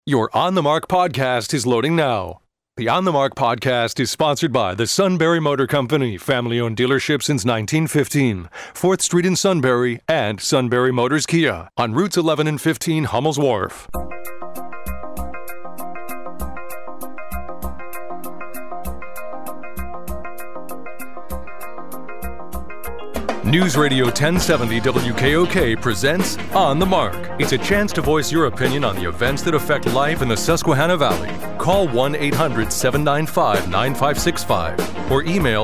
Your On the Mark podcast is loading now. The On the Mark podcast is sponsored by the Sunbury Motor Company, family-owned dealership since 1915, 4th Street in Sunbury, and Sunbury Motors Kia on routes 11 and 15 Hummel's Wharf. News Radio 1070 WKOK presents On the Mark. It's a chance to voice your opinion on the events that affect life in the Susquehanna Valley. Call 1-800-795-9565 or email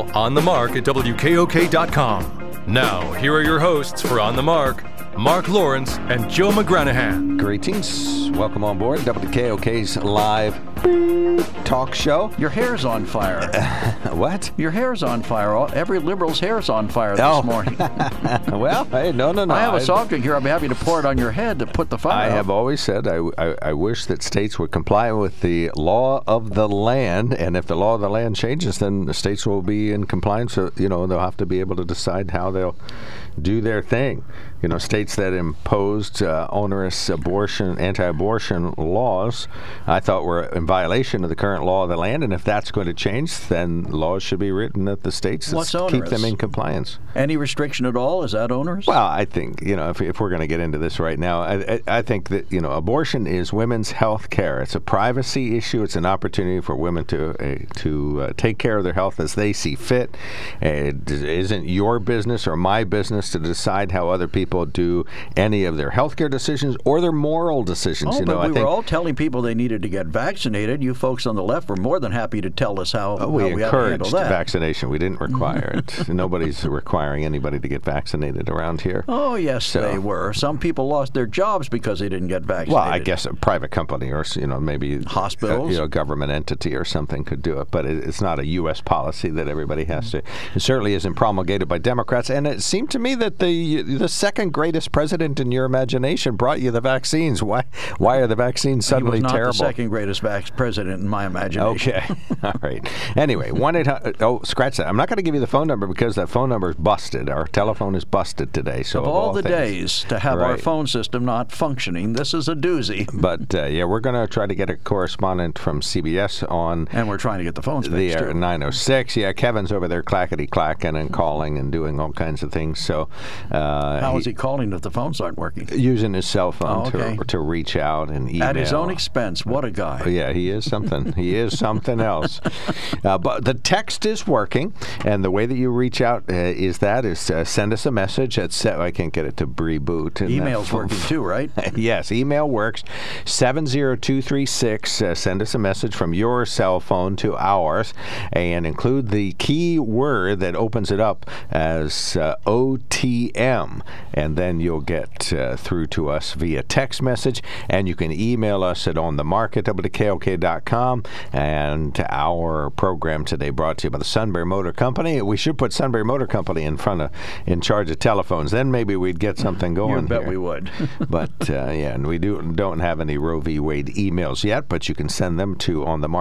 onthemark@wkok.com. Now, here are your hosts for On the Mark, Mark Lawrence and Joe McGranahan. Greetings. Welcome on board WKOK's live talk show. Your hair's on fire. What? Your hair's on fire. Every liberal's hair's on fire this morning. Well, hey, no. I have a soft drink here. I'll be happy to pour it on your head to put the fire out. I have always said I wish that states would comply with the law of the land, and if the law of the land changes, then the states will be in compliance. So, they'll have to be able to decide how they'll do their thing. States that imposed onerous anti-abortion laws, I thought were in violation of the current law of the land, and if that's going to change, then laws should be written at the states that keep them in compliance. Any restriction at all? Is that onerous? Well, I think, if we're going to get into this right now, I think that, abortion is women's health care. It's a privacy issue. It's an opportunity for women to take care of their health as they see fit. It isn't your business or my business to decide how other people do any of their healthcare decisions or their moral decisions. But we were all telling people they needed to get vaccinated. You folks on the left were more than happy to tell us how we encouraged vaccination. We didn't require it. Nobody's requiring anybody to get vaccinated around here. Oh, yes, they were. Some people lost their jobs because they didn't get vaccinated. Well, I guess a private company or maybe hospitals, a government entity or something could do it. But it's not a U.S. policy that everybody has to. It certainly isn't promulgated by Democrats. And it seemed to me that the second greatest president in your imagination brought you the vaccines. Why are the vaccines suddenly terrible? He was not the second greatest president in my imagination. Okay. All right. Anyway, 1-800. Oh, scratch that. I'm not going to give you the phone number because that phone number is busted. Our telephone is busted today. So of all the days to have our phone system not functioning, this is a doozy. But we're going to try to get a correspondent from CBS on. And we're trying to get the phones fixed too. 906. Yeah, Kevin's over there clackety-clacking and calling and doing all kinds of things. So how is he calling if the phones aren't working? Using his cell phone to reach out and email. At his own expense. What a guy. Yeah, he is something. He is something else. But the text is working, and the way that you reach out is send us a message. I can't get it to reboot. Email's working too, right? Yes, email works. 70236. Send us a message from your cell phone to ours, and include the key word that opens it up as OTM. And then you'll get through to us via text message, and you can email us at onthemark@wkok.com. And our program today brought to you by the Sunbury Motor Company. We should put Sunbury Motor Company in charge of telephones. Then maybe we'd get something going. You bet we would. But and we don't have any Roe v. Wade emails yet, but you can send them to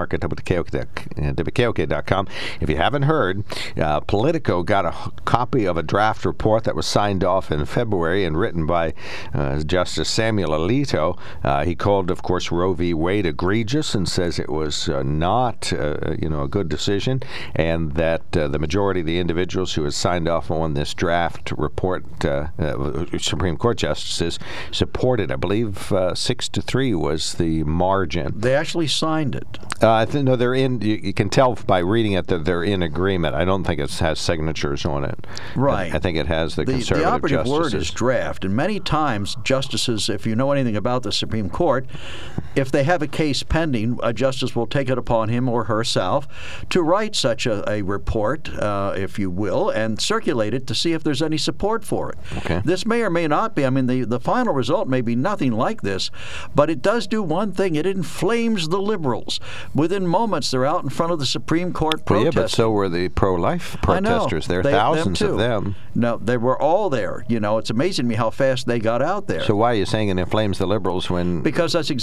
onthemark@wkok.com. If you haven't heard, Politico got a copy of a draft report that was signed off in February and written by Justice Samuel Alito. He called, of course, Roe v. Wade egregious and says it was not a good decision, and that the majority of the individuals who had signed off on this draft report, Supreme Court justices, supported. I believe 6-3 was the margin. They actually signed it. No, they're in. You can tell by reading it that they're in agreement. I don't think it has signatures on it. Right. I think it has the conservative The operative justices. word is draft, and many times justices, if you know anything about the Supreme Court, if they have a case pending, a justice will take it upon him or herself to write such a report, if you will, and circulate it to see if there's any support for it. Okay. This may or may not be. I mean, the final result may be nothing like this, but it does do one thing. It inflames the liberals. Within moments, they're out in front of the Supreme Court protesting. Yeah, but so were the pro-life protesters. There are thousands of them. No, they were all there. It's amazing to me how fast they got out there. So why are you saying it inflames the liberals when... Because that's exactly what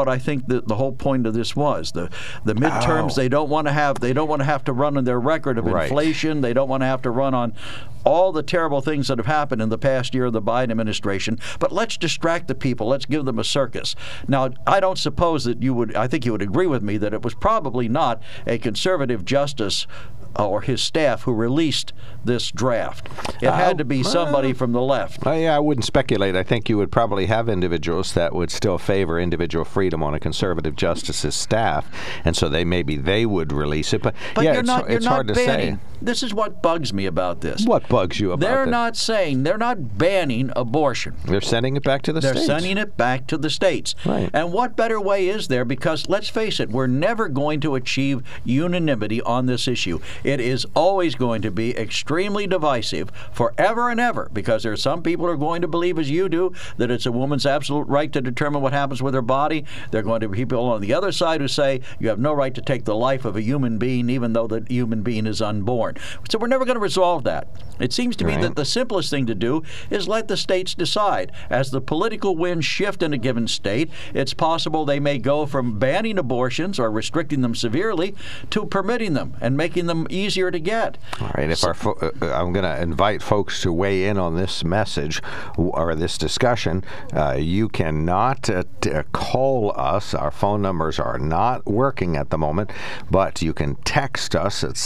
what I think the whole point of this was. The midterms, they don't want to have to run on their record of inflation. They don't want to have to run on all the terrible things that have happened in the past year of the Biden administration. But let's distract the people. Let's give them a circus. Now, I don't suppose that I think you would agree with me that it was probably not a conservative justice or his staff who released this draft. It had to be somebody from the left. Yeah, I wouldn't speculate. I think you would probably have individuals that would still favor individual freedom on a conservative justice's staff, and so they would release it. But yeah, it's hard to say. This is what bugs me about this. What bugs you about They're this? They're not banning abortion. They're sending it back to the states. They're sending it back to the states. Right. And what better way is there? Because let's face it, we're never going to achieve unanimity on this issue. It is always going to be extremely divisive forever and ever, because there are some people who are going to believe, as you do, that it's a woman's absolute right to determine what happens with her body. There are going to be people on the other side who say you have no right to take the life of a human being, even though the human being is unborn. So we're never going to resolve that. It seems to me that the simplest thing to do is let the states decide. As the political winds shift in a given state, it's possible they may go from banning abortions or restricting them severely to permitting them and making them easier to get. All right. I'm going to invite folks to weigh in on this message or this discussion. You cannot call us. Our phone numbers are not working at the moment, but you can text us at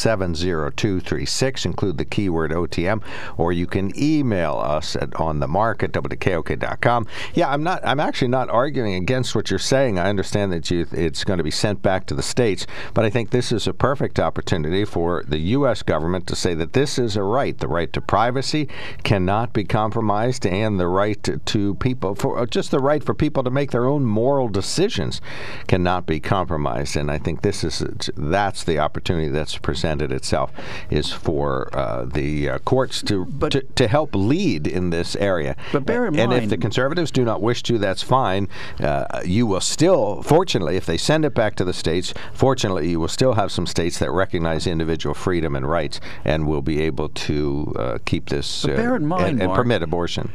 70236, include the keyword OTM, or you can email us at onthemark@wkok.com. Yeah, I'm actually not arguing against what you're saying. I understand that it's going to be sent back to the states, but I think this is a perfect opportunity for the U.S. government to say that this is a right. The right to privacy cannot be compromised, and the right to people, just the right for people to make their own moral decisions cannot be compromised. And I think that's the opportunity that's presented itself, is for the courts to help lead in this area. But bear in mind, and if the conservatives do not wish to, that's fine. You will still, fortunately, if they send it back to the states, fortunately, you will still have some states that recognize individual freedom and rights and will be able to keep this bear in mind, and Mark, permit abortion.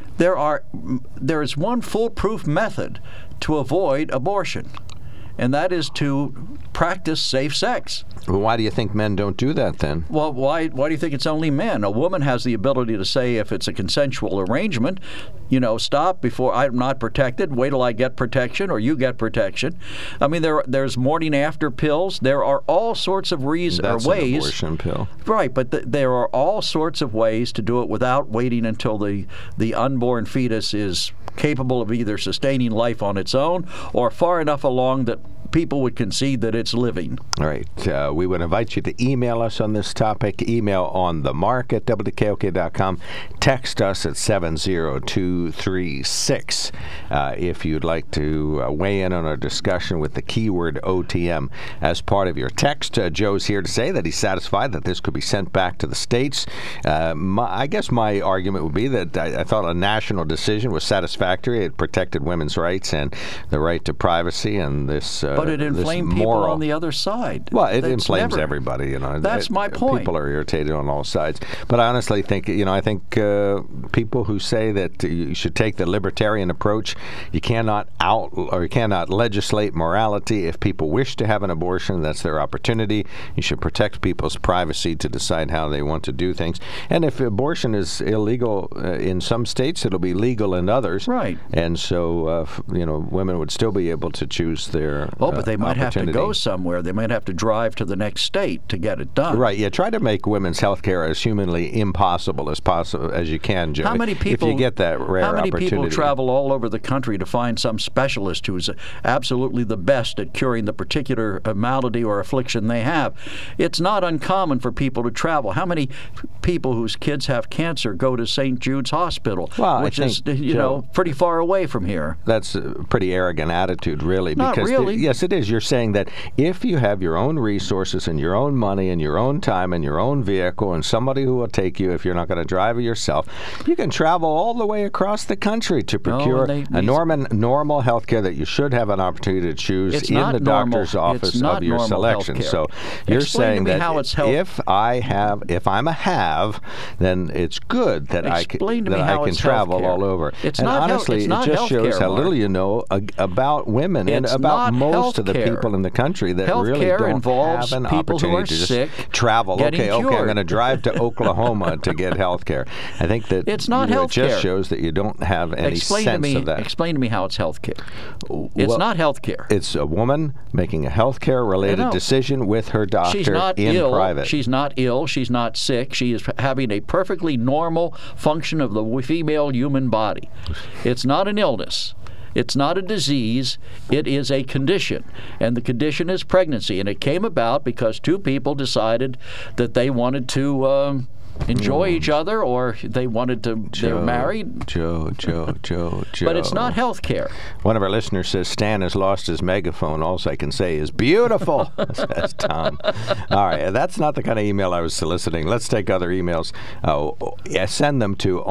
There is one foolproof method to avoid abortion, and that is to practice safe sex. Well, why do you think men don't do that then? Well, why do you think it's only men? A woman has the ability to say, if it's a consensual arrangement, stop before I'm not protected, wait till I get protection or you get protection. I mean, there's morning after pills. There are all sorts of ways. That's an abortion pill. Right, but there are all sorts of ways to do it without waiting until the unborn fetus is capable of either sustaining life on its own or far enough along that people would concede that it's living. All right. We would invite you to email us on this topic. Email on themark@wkok.com. Text us at 70236 if you'd like to weigh in on our discussion with the keyword OTM as part of your text. Joe's here to say that he's satisfied that this could be sent back to the states. I guess my argument would be that I thought a national decision was satisfactory. It protected women's rights and the right to privacy and this but it inflamed people on the other side. Well, it inflames everybody. That's my point. People are irritated on all sides. But I honestly think, I think people who say that you should take the libertarian approach, you cannot legislate morality. If people wish to have an abortion, that's their opportunity. You should protect people's privacy to decide how they want to do things. And if abortion is illegal in some states, it'll be legal in others. Right. And so, women would still be able to choose their but they might have to go somewhere. They might have to drive to the next state to get it done. Right. Yeah. Try to make women's health care as humanly impossible as you can, Joe. How many people? If you get that rare opportunity. How many people travel all over the country to find some specialist who's absolutely the best at curing the particular malady or affliction they have? It's not uncommon for people to travel. How many people whose kids have cancer go to St. Jude's Hospital, which is pretty far away from here? That's a pretty arrogant attitude, really. Not because really. Yes, Yes, it is. You're saying that if you have your own resources and your own money and your own time and your own vehicle and somebody who will take you if you're not going to drive it yourself, you can travel all the way across the country to procure normal health care that you should have an opportunity to choose in the doctor's office of your selection. Healthcare. So you're saying that if I'm a have, then it's good that I can travel all over. And honestly, it just shows how little you know about women and about most of the people in the country that really don't have an opportunity to just travel. Okay, I'm going to drive to Oklahoma to get health care. I think that it's not health care. It just shows that you don't have any sense of that. Explain to me how it's health care. It's not health care. It's a woman making a health care related decision with her doctor in private. She's not ill. She's not sick. She is having a perfectly normal function of the female human body. It's not an illness. It's not a disease. It is a condition, and the condition is pregnancy. And it came about because two people decided that they wanted to enjoy each other, or they wanted to. They're married. Joe. But it's not health care. One of our listeners says Stan has lost his megaphone. All I can say is beautiful, says Tom. All right, that's not the kind of email I was soliciting. Let's take other emails. Send them to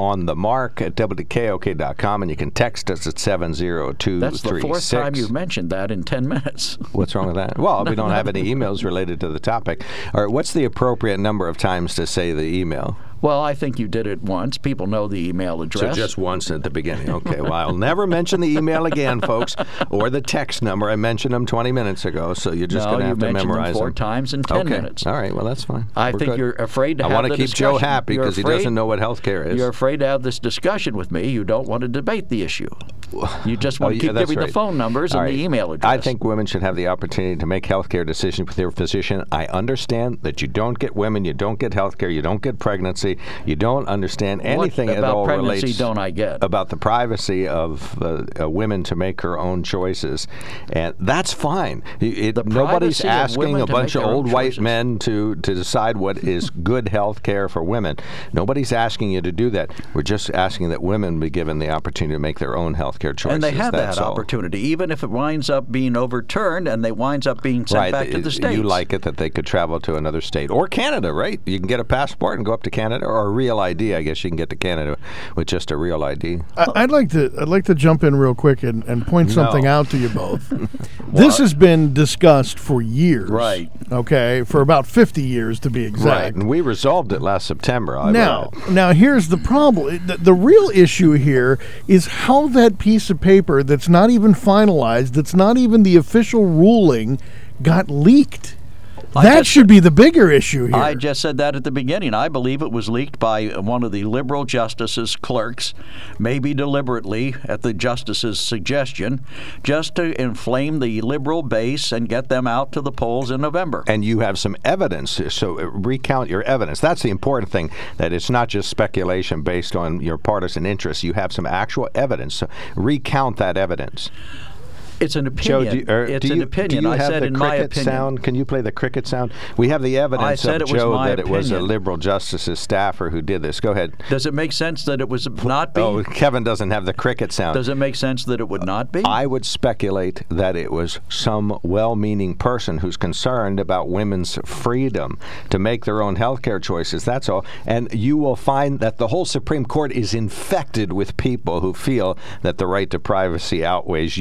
onthemark@wkok.com, and you can text us at 70236. That's the fourth time you've mentioned that in 10 minutes. What's wrong with that? Well, we don't have any emails related to the topic. All right, what's the appropriate number of times to say the email? Well, I think you did it once. People know the email address. So just once at the beginning. Okay, well, I'll never mention the email again, folks, or the text number. I mentioned them 20 minutes ago, so you're just going to have to memorize them. No, you mentioned them 4 times in 10 minutes. All right, well, that's fine. I think you're afraid to have the discussion. I want to keep Joe happy because he doesn't know what health care is. You're afraid to have this discussion with me. You don't want to debate the issue. You just want to keep giving the phone numbers and the email address. I think women should have the opportunity to make health care decisions with their physician. I understand that you don't get women, you don't get health care, you don't get pregnancy, you don't understand anything at all relates about the privacy of women to make her own choices, and that's fine. Nobody's asking a bunch of old white men to decide what is good health care for women. Nobody's asking you to do that. We're just asking that women be given the opportunity to make their own health care choices. And they have that opportunity, even if it winds up being overturned and they winds up being sent back to the States. You like it that they could travel to another state or Canada, right? You can get a passport and go up to Canada, or a real ID. I guess you can get to Canada with just a real ID. I'd like to jump in real quick and point something out to you both. This has been discussed for years. Right. Okay, for about 50 years to be exact. Right, and we resolved it last September. Now here's the problem. The real issue here is how that piece of paper that's not even finalized, that's not even the official ruling, got leaked. That should be the bigger issue here. I just said that at the beginning. I believe it was leaked by one of the liberal justices' clerks, maybe deliberately at the justice's suggestion, just to inflame the liberal base and get them out to the polls in November. And you have some evidence, so recount your evidence. That's the important thing, that it's not just speculation based on your partisan interests. You have some actual evidence, so recount that evidence. It's an opinion. Joe, it's an opinion. I said in my opinion. Sound? Can you play the cricket sound? We have the evidence of Joe that it was a liberal justice's staffer who did this. Go ahead. Does it make sense that it was not be? Oh, Kevin doesn't have the cricket sound. Does it make sense that it would not be? I would speculate that it was some well-meaning person who's concerned about women's freedom to make their own health care choices. That's all. And you will find that the whole Supreme Court is infected with people who feel that the right to privacy outweighs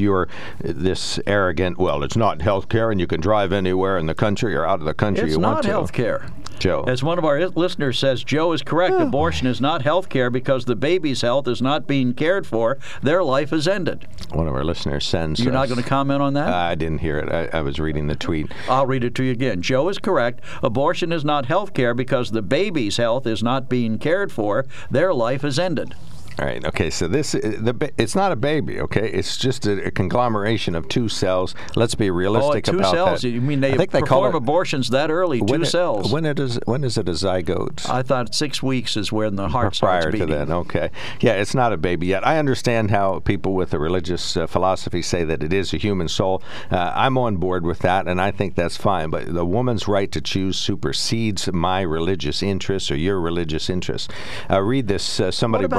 this arrogant, well, it's not health care and you can drive anywhere in the country or out of the country you want to. It's not health care. Joe. As one of our listeners says, Joe is correct. Abortion is not health care because the baby's health is not being cared for. Their life is ended. One of our listeners sends You're not going to comment on that? I didn't hear it. I was reading the tweet. I'll read it to you again. Joe is correct. Abortion is not health care because the baby's health is not being cared for. Their life is ended. All right. Okay. So it's not a baby. Okay. It's just a conglomeration of 2 cells. Let's be realistic about that. 2 cells. You mean they perform abortions that early? 2 cells. When is it a zygote? I thought 6 weeks is when the heart starts beating. Prior to then. Okay. Yeah. It's not a baby yet. I understand how people with a religious philosophy say that it is a human soul. I'm on board with that, and I think that's fine. But the woman's right to choose supersedes my religious interests or your religious interests. Read this. Somebody brought us.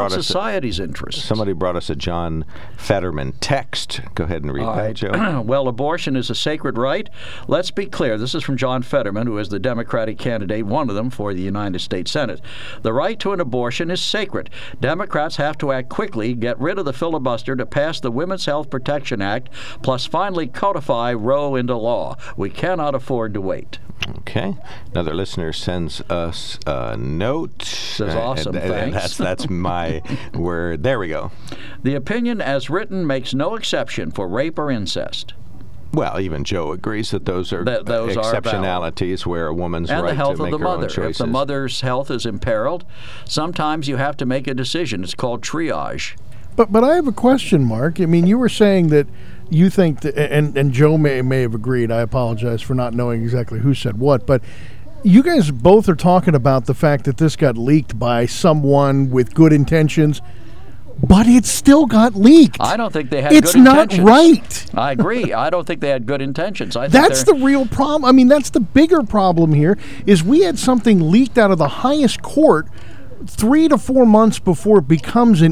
society's interests. Somebody brought us a John Fetterman text. Go ahead and read that, Joe. Well, abortion is a sacred right. Let's be clear. This is from John Fetterman, who is the Democratic candidate, one of them, for the United States Senate. The right to an abortion is sacred. Democrats have to act quickly, get rid of the filibuster to pass the Women's Health Protection Act, plus finally codify Roe into law. We cannot afford to wait. Okay. Another listener sends us a note. Says awesome, thanks. That's my word. There we go. The opinion as written makes no exception for rape or incest. Well, even Joe agrees that those are those exceptionalities where a woman's and right the health to make of the her own mother. choices. If the mother's health is imperiled, sometimes you have to make a decision. It's called triage. But I have a question, Mark. I mean, you were saying that you think that, and Joe may have agreed. I apologize for not knowing exactly who said what, but you guys both are talking about the fact that this got leaked by someone with good intentions, but it still got leaked. I don't think they had it's good not intentions. Right. I agree. I don't think they had good intentions. I think That's the real problem. I mean, that's the bigger problem here, is we had something leaked out of the highest court 3 to 4 months before it becomes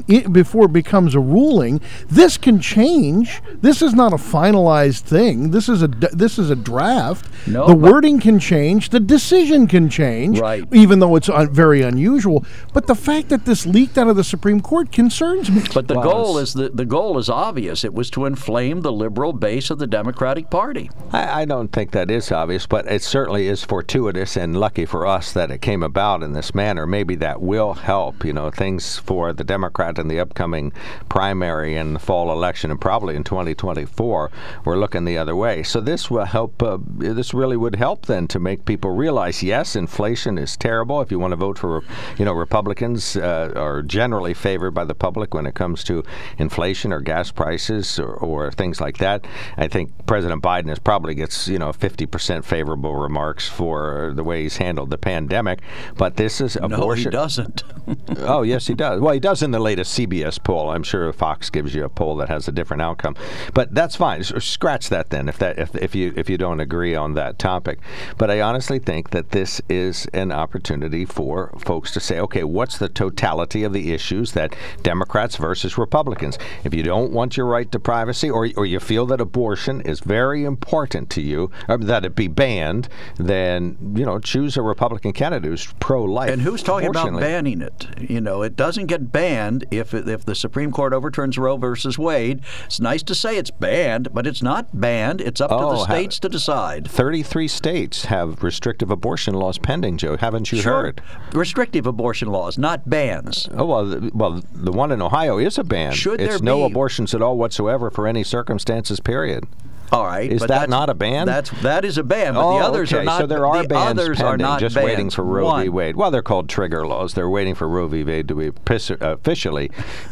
a ruling. This can change. This is not a finalized thing. This is a draft. No, the wording can change. The decision can change. Right. Even though it's very unusual. But the fact that this leaked out of the Supreme Court concerns me. But the goal is obvious. It was to inflame the liberal base of the Democratic Party. I don't think that is obvious, but it certainly is fortuitous and lucky for us that it came about in this manner. Maybe that will help, things for the Democrat in the upcoming primary and the fall election, and probably in 2024, we're looking the other way. So this will help. This really would help then to make people realize, yes, inflation is terrible. If you want to vote for, Republicans are generally favored by the public when it comes to inflation or gas prices or things like that. I think President Biden probably gets 50% favorable remarks for the way he's handled the pandemic. But this is abortion. No, he doesn't. Oh, yes, he does. Well, he does in the latest CBS poll. I'm sure Fox gives you a poll that has a different outcome. But that's fine. Scratch that then if you don't agree on that topic. But I honestly think that this is an opportunity for folks to say, okay, what's the totality of the issues that Democrats versus Republicans? If you don't want your right to privacy or you feel that abortion is very important to you, or that it be banned, then, choose a Republican candidate who's pro-life. And who's talking about banning it? It doesn't get banned if the Supreme Court overturns Roe versus Wade. It's nice to say it's banned, but it's not banned. It's up to the states to decide. 33 states have restrictive abortion laws pending, Joe. Haven't you heard? Restrictive abortion laws, not bans. Oh, well, the one in Ohio is a ban. It's no abortions at all whatsoever for any circumstances, period. All right, is that not a ban? That is a ban, but the others are not. So there are bans others pending, are not just bans. waiting for Roe v. Wade. Well, they're called trigger laws. They're waiting for Roe v. Wade to be officially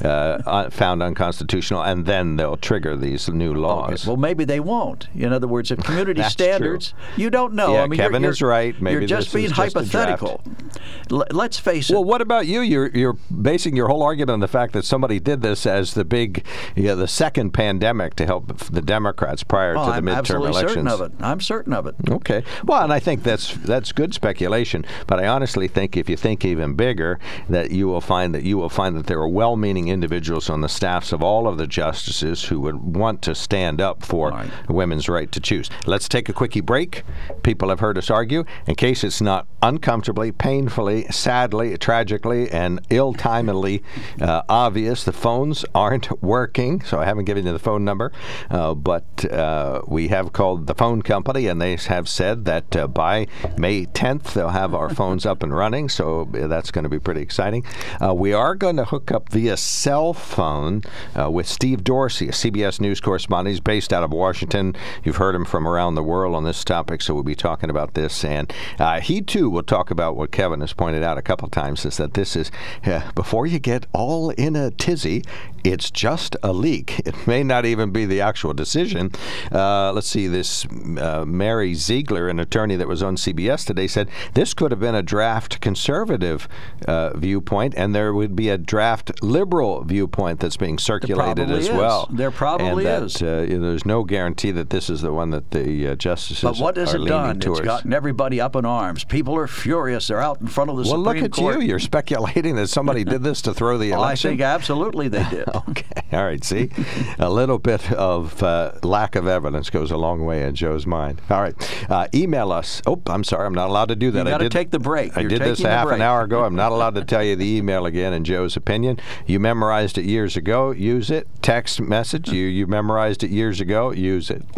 found unconstitutional, and then they'll trigger these new laws. Okay. Well, maybe they won't. In other words, if community standards, you don't know. Yeah, I mean, Kevin is right. Maybe you're just being hypothetical. Let's face it. Well, what about you? You're basing your whole argument on the fact that somebody did this as the second pandemic to help the Democrats prior to the midterm elections. I'm certain of it. Okay. Well, and I think that's good speculation. But I honestly think if you think even bigger, that you will find that there are well-meaning individuals on the staffs of all of the justices who would want to stand up for women's right to choose. Let's take a quickie break. People have heard us argue. In case it's not uncomfortably, painfully, sadly, tragically, and ill-timedly obvious, the phones aren't working, so I haven't given you the phone number. But we have called the phone company, and they have said that by May 10th they'll have our phones up and running, so that's going to be pretty exciting. We are going to hook up via cell phone with Steve Dorsey, a CBS News correspondent. He's based out of Washington. You've heard him from around the world on this topic, so we'll be talking about this. And he, too, will talk about what Kevin has pointed out a couple times, is that this is, before you get all in a tizzy, it's just a leak. It may not even be the actual decision. Let's see, this Mary Ziegler, an attorney that was on CBS today, said this could have been a draft conservative viewpoint, and there would be a draft liberal viewpoint that's being circulated as well. There probably is. There's no guarantee that this is the one that the justices are leaning towards. But what has it done? It's gotten everybody up in arms. People are furious. They're out in front of the Supreme Court. Well, look at you. You're speculating that somebody did this to throw the election? I think absolutely they did. Okay. All right. See? A little bit of lack of evidence goes a long way in Joe's mind. All right. Email us. Oh, I'm sorry. I'm not allowed to do that. You got to take the break. I did this a half an hour ago. I'm not allowed to tell you the email again in Joe's opinion. You memorized it years ago. Use it. Text message. You memorized it years ago. Use it.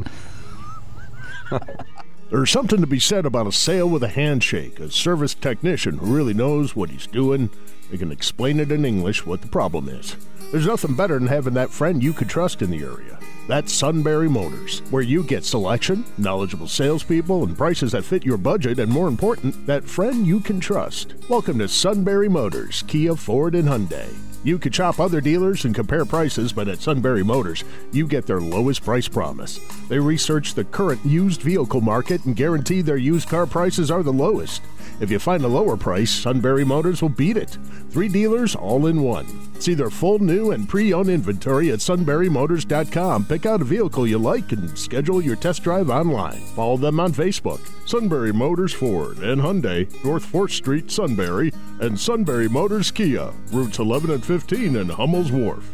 There's something to be said about a sale with a handshake, a service technician who really knows what he's doing. They can explain it in English what the problem is. There's nothing better than having that friend you could trust in the area. That's Sunbury Motors, where you get selection, knowledgeable salespeople, and prices that fit your budget, and more important, that friend you can trust. Welcome to Sunbury Motors, Kia, Ford, and Hyundai. You could shop other dealers and compare prices, but at Sunbury Motors, you get their lowest price promise. They research the current used vehicle market and guarantee their used car prices are the lowest. If you find a lower price, Sunbury Motors will beat it. 3 dealers all in one. See their full new and pre-owned inventory at sunburymotors.com. Pick out a vehicle you like and schedule your test drive online. Follow them on Facebook. Sunbury Motors Ford and Hyundai, North 4th Street, Sunbury, and Sunbury Motors Kia, routes 11 and 15 in Hummel's Wharf.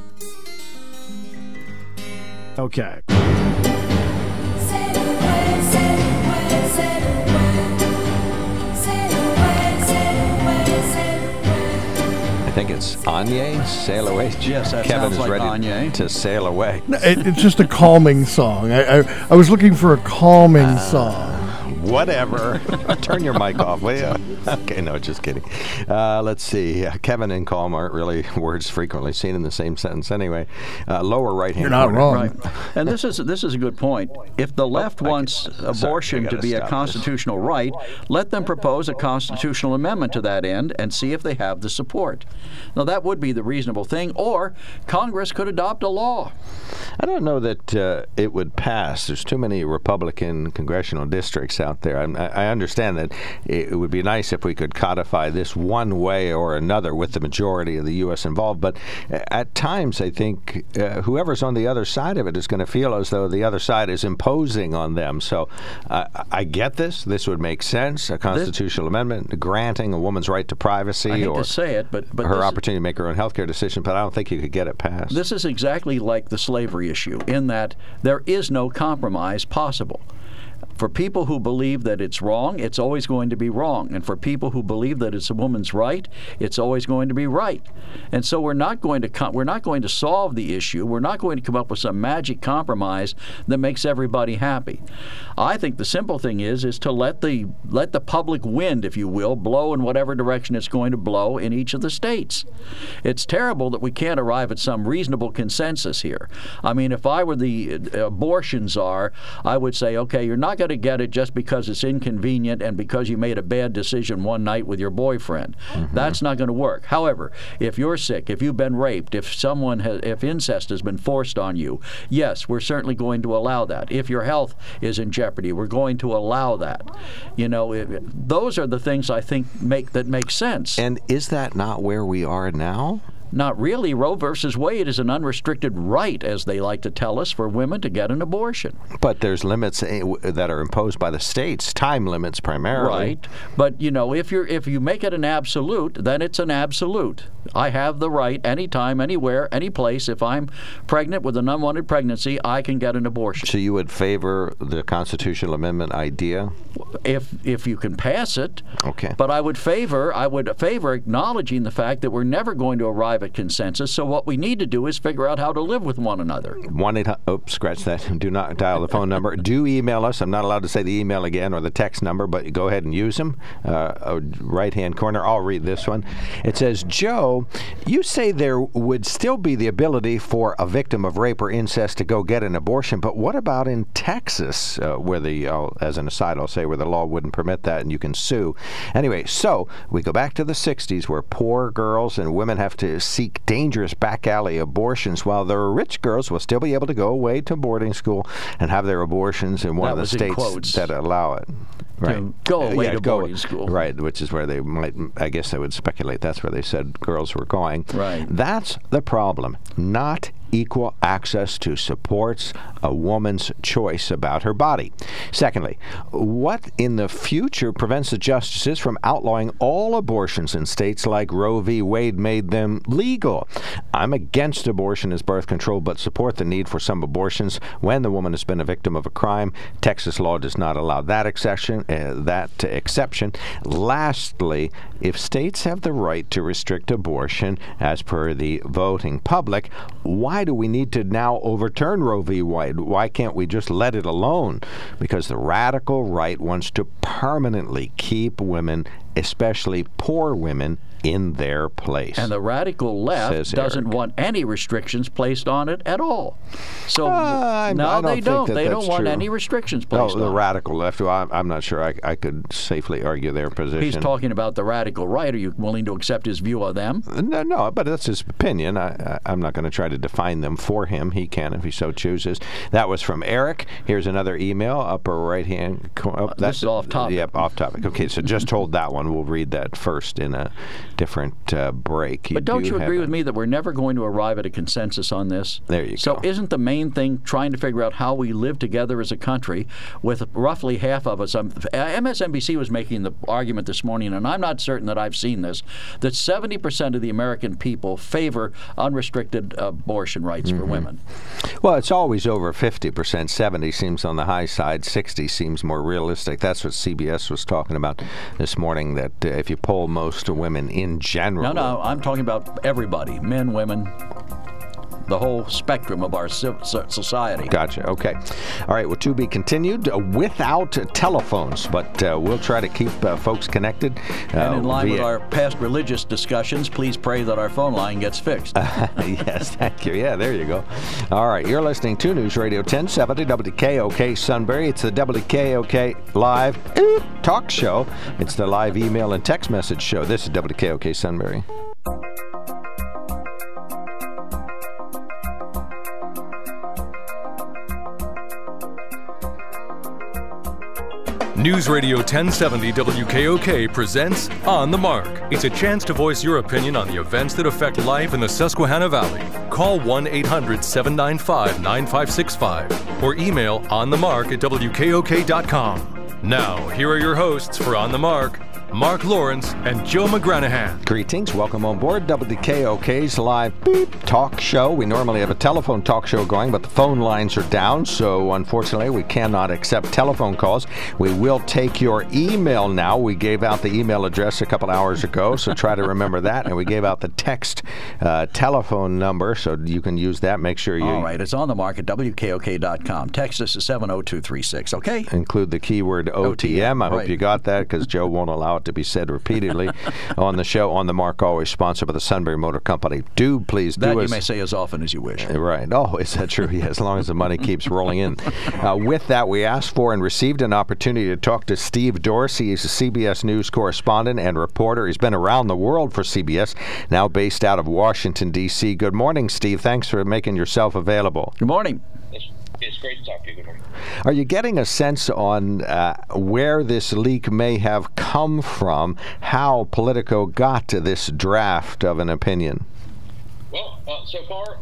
Okay. I think it's Anya, Sail Away. Yes, that Kevin sounds is like ready Anya. to sail away. It's just a calming song. I was looking for a calming song. Whatever. Turn your mic off, will you? Okay, no, just kidding. Let's see. Kevin and calm aren't really words frequently seen in the same sentence anyway. Lower right-hand You're not corner. wrong. Right. And this is a good point. If the left wants abortion to be a constitutional right, let them propose a constitutional amendment to that end and see if they have the support. Now, that would be the reasonable thing, or Congress could adopt a law. I don't know that it would pass. There's too many Republican congressional districts out there. I understand that it would be nice if we could codify this one way or another with the majority of the U.S. involved, but at times I think whoever's on the other side of it is going to feel as though the other side is imposing on them. So I get this. This would make sense, a constitutional amendment granting a woman's right to privacy I hate or to say it, but her opportunity to make her own health care decision, but I don't think you could get it passed. This is exactly like the slavery issue in that there is no compromise possible. For people who believe that it's wrong, it's always going to be wrong. And for people who believe that it's a woman's right, it's always going to be right. And so we're not going to solve the issue. We're not going to come up with some magic compromise that makes everybody happy. I think the simple thing is to let the public wind, if you will, blow in whatever direction it's going to blow in each of the states. It's terrible that we can't arrive at some reasonable consensus here. I mean, if I were the abortion czar, I would say, okay, you're not going to get it just because it's inconvenient and because you made a bad decision one night with your boyfriend. Mm-hmm. That's not going to work. However, if you're sick, if you've been raped, if incest has been forced on you, yes, we're certainly going to allow that. If your health is in jeopardy, we're going to allow that. You know, those are the things I think make sense. And is that not where we are now? Not really. Roe versus Wade is an unrestricted right, as they like to tell us, for women to get an abortion. But there's limits that are imposed by the states, time limits primarily. Right. But, you know, if you make it an absolute, then it's an absolute. I have the right anytime, anywhere, any place. If I'm pregnant with an unwanted pregnancy, I can get an abortion. So you would favor the constitutional amendment idea? If you can pass it. Okay. But I would favor acknowledging the fact that we're never going to arrive at consensus. So what we need to do is figure out how to live with one another. 1-800. Scratch that. Do not dial the phone number. Do email us. I'm not allowed to say the email again or the text number, but go ahead and use them. Right-hand corner. I'll read this one. It says, Joe, you say there would still be the ability for a victim of rape or incest to go get an abortion, but what about in Texas, as an aside, I'll say, where the the law wouldn't permit that, and you can sue. Anyway, so we go back to the 60s where poor girls and women have to seek dangerous back alley abortions while the rich girls will still be able to go away to boarding school and have their abortions in one of the states that allow it. Right. Go away to boarding school. Right, which is where they might, I guess I would speculate that's where they said girls were going. Right. That's the problem. Not equal access to supports a woman's choice about her body. Secondly, what in the future prevents the justices from outlawing all abortions in states like Roe v. Wade made them legal? I'm against abortion as birth control, but support the need for some abortions when the woman has been a victim of a crime. Texas law does not allow that exception. Lastly, if states have the right to restrict abortion as per the voting public, why do we need to now overturn Roe v. Wade? Why can't we just let it alone? Because the radical right wants to permanently keep women, especially poor women, in their place. And the radical left doesn't want any restrictions placed on it at all. So no, they don't. They don't want any restrictions placed on it. The radical left, well, I'm not sure I could safely argue their position. He's talking about the radical right. Are you willing to accept his view of them? No, but that's his opinion. I'm not going to try to define them for him. He can if he so chooses. That was from Eric. Here's another email, upper right-hand corner. This is off topic. Yep, off topic. Okay, so just hold that one. We'll read that first in a different break. But don't you agree with me that we're never going to arrive at a consensus on this? There you go. So isn't the main thing trying to figure out how we live together as a country with roughly half of us? MSNBC was making the argument this morning, and I'm not certain that I've seen this, that 70% of the American people favor unrestricted abortion rights for women. Well, it's always over 50%. 70 seems on the high side. 60 seems more realistic. That's what CBS was talking about this morning, that if you poll most women in general. No, I'm talking about everybody, men, women, the whole spectrum of our society. Gotcha. Okay. All right. Well, to be continued without telephones, but we'll try to keep folks connected. And in line with our past religious discussions, please pray that our phone line gets fixed. Yes, thank you. Yeah, there you go. All right. You're listening to News Radio 1070 WKOK Sunbury. It's the WKOK Live Talk Show. It's the live email and text message show. This is WKOK Sunbury. News Radio 1070 WKOK presents On the Mark. It's a chance to voice your opinion on the events that affect life in the Susquehanna Valley. Call 1-800-795-9565 or email onthemark@wkok.com. Now, here are your hosts for On the Mark, Mark Lawrence and Joe McGranahan. Greetings. Welcome on board WKOK's live talk show. We normally have a telephone talk show going, but the phone lines are down, so unfortunately we cannot accept telephone calls. We will take your email now. We gave out the email address a couple hours ago, so try to remember that. And we gave out the text telephone number, so you can use that. Make sure you... All right. It's on the mark at WKOK.com. Text us at 70236, okay? Include the keyword OTM. I hope you got that, because Joe won't allow it to be said repeatedly on the show. On the Mark, always sponsored by the Sunbury Motor Company. Please do that us. You may say as often as you wish. Right. Oh, is that true? Yeah, as long as the money keeps rolling in. With that, we asked for and received an opportunity to talk to Steve Dorsey. He's a CBS News correspondent and reporter. He's been around the world for CBS, now based out of Washington, D.C. Good morning, Steve. Thanks for making yourself available. Good morning. It's great to talk to you. Good morning. Are you getting a sense on where this leak may have come from, how Politico got to this draft of an opinion? Well, so far,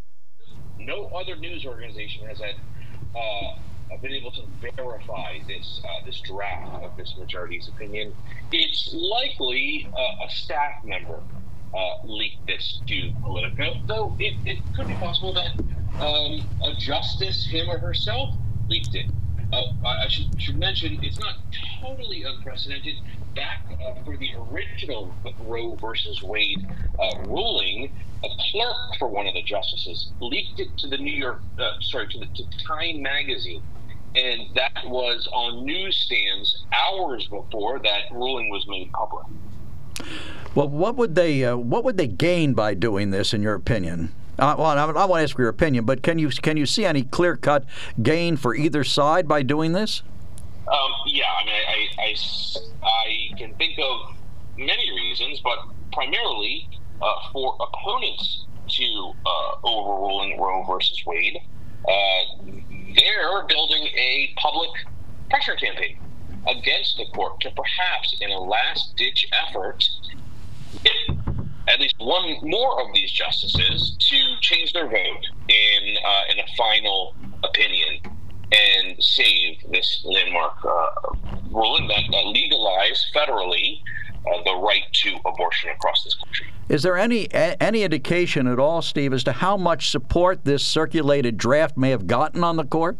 no other news organization has been able to verify this draft of this majority's opinion. It's likely a staff member leaked this to Politico, though it could be possible that a justice, him or herself, leaked it. I should mention it's not totally unprecedented. Back for the original Roe versus Wade ruling, a clerk for one of the justices leaked it to the to Time magazine, and that was on newsstands hours before that ruling was made public. Well, what would they gain by doing this, in your opinion? I want to ask for your opinion, but can you see any clear-cut gain for either side by doing this? Yeah, I mean, I can think of many reasons, but primarily for opponents to overruling Roe versus Wade, they're building a public pressure campaign against the court to perhaps, in a last-ditch effort, get at least one more of these justices to change their vote in a final opinion and save this landmark ruling that legalized federally the right to abortion across this country. Is there any indication at all, Steve, as to how much support this circulated draft may have gotten on the court?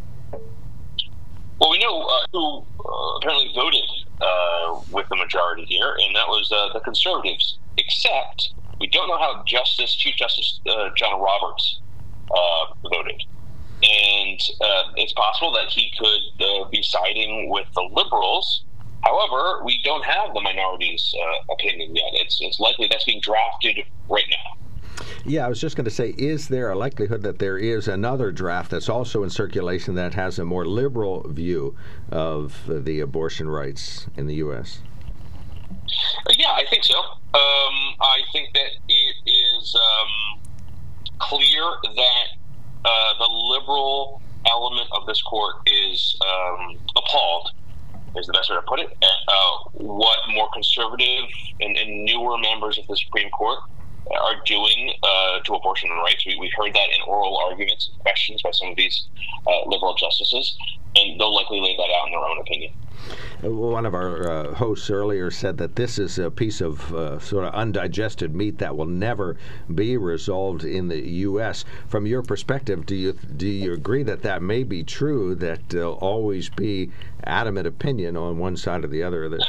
Well, we know who apparently voted with the majority here, and that was the conservatives, except we don't know how Chief Justice John Roberts voted. And it's possible that he could be siding with the liberals. However, we don't have the minority's opinion yet. It's likely that's being drafted right now. Yeah, I was just going to say, is there a likelihood that there is another draft that's also in circulation that has a more liberal view of the abortion rights in the U.S.? Yeah, I think so. I think that it is clear that the liberal element of this court is appalled, is the best way to put it, at what more conservative and newer members of the Supreme Court are doing to abortion rights. We heard that in oral arguments and questions by some of these liberal justices, and they'll likely lay that out in their own opinion. One of our hosts earlier said that this is a piece of sort of undigested meat that will never be resolved in the U.S. From your perspective, do you agree that that may be true, that there'll always be adamant opinion on one side or the other of this?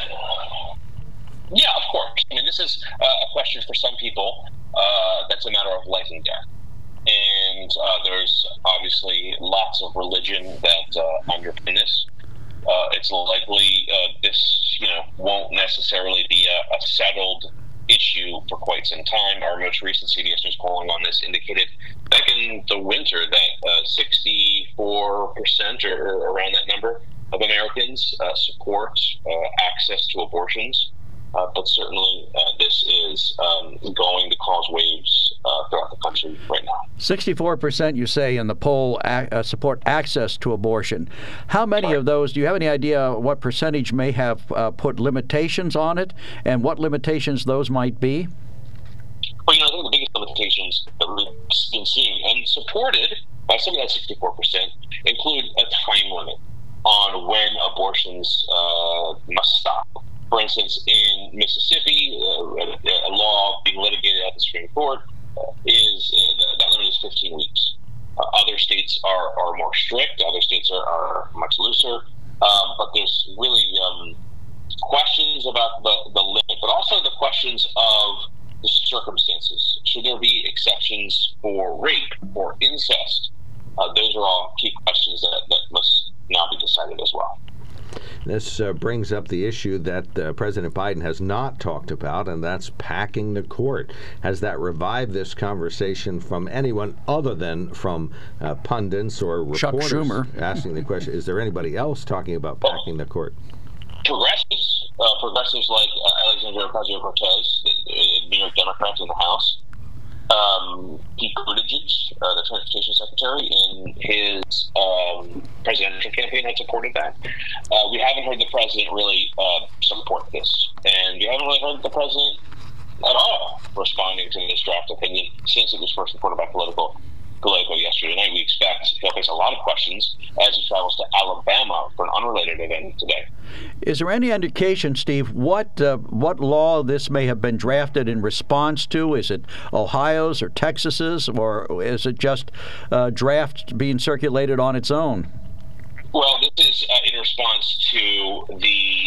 Yeah, of course. I mean, this is a question for some people that's a matter of life and death. And there's obviously lots of religion that underpin this. It's likely this, won't necessarily be a settled issue for quite some time. Our most recent CBS News polling on this indicated back in the winter that 64% or around that number of Americans support access to abortions. But certainly this is going to cause waves throughout the country right now. 64%, you say, in the poll support access to abortion. How many of those, do you have any idea what percentage may have put limitations on it, and what limitations those might be? Well, I think the biggest limitations that we've been seeing and supported by some of that 64% include a time limit on when abortions must stop. For instance, in Mississippi, a law being litigated at the Supreme Court that limit is 15 weeks. Other states are more strict. Other states are much looser. But there's really questions about the limit, but also the questions of the circumstances. Should there be exceptions for rape or incest? Those are all key questions that must now be decided as well. This brings up the issue that President Biden has not talked about, and that's packing the court. Has that revived this conversation from anyone other than from pundits or reporters? Chuck Schumer asking the question, is there anybody else talking about packing the court? Progressives like Alexandria Ocasio-Cortez, the New York Democrat in the House, Pete Buttigieg, the Transportation Secretary, in his presidential campaign had supported that. We haven't heard the president really support this, and we haven't really heard the president at all responding to this draft opinion since it was first reported by Politico yesterday night. We expect he'll face a lot of questions as he travels to Alabama for an unrelated event today. Is there any indication, Steve, what law this may have been drafted in response to? Is it Ohio's or Texas's, or is it just draft being circulated on its own? Well, this is in response to the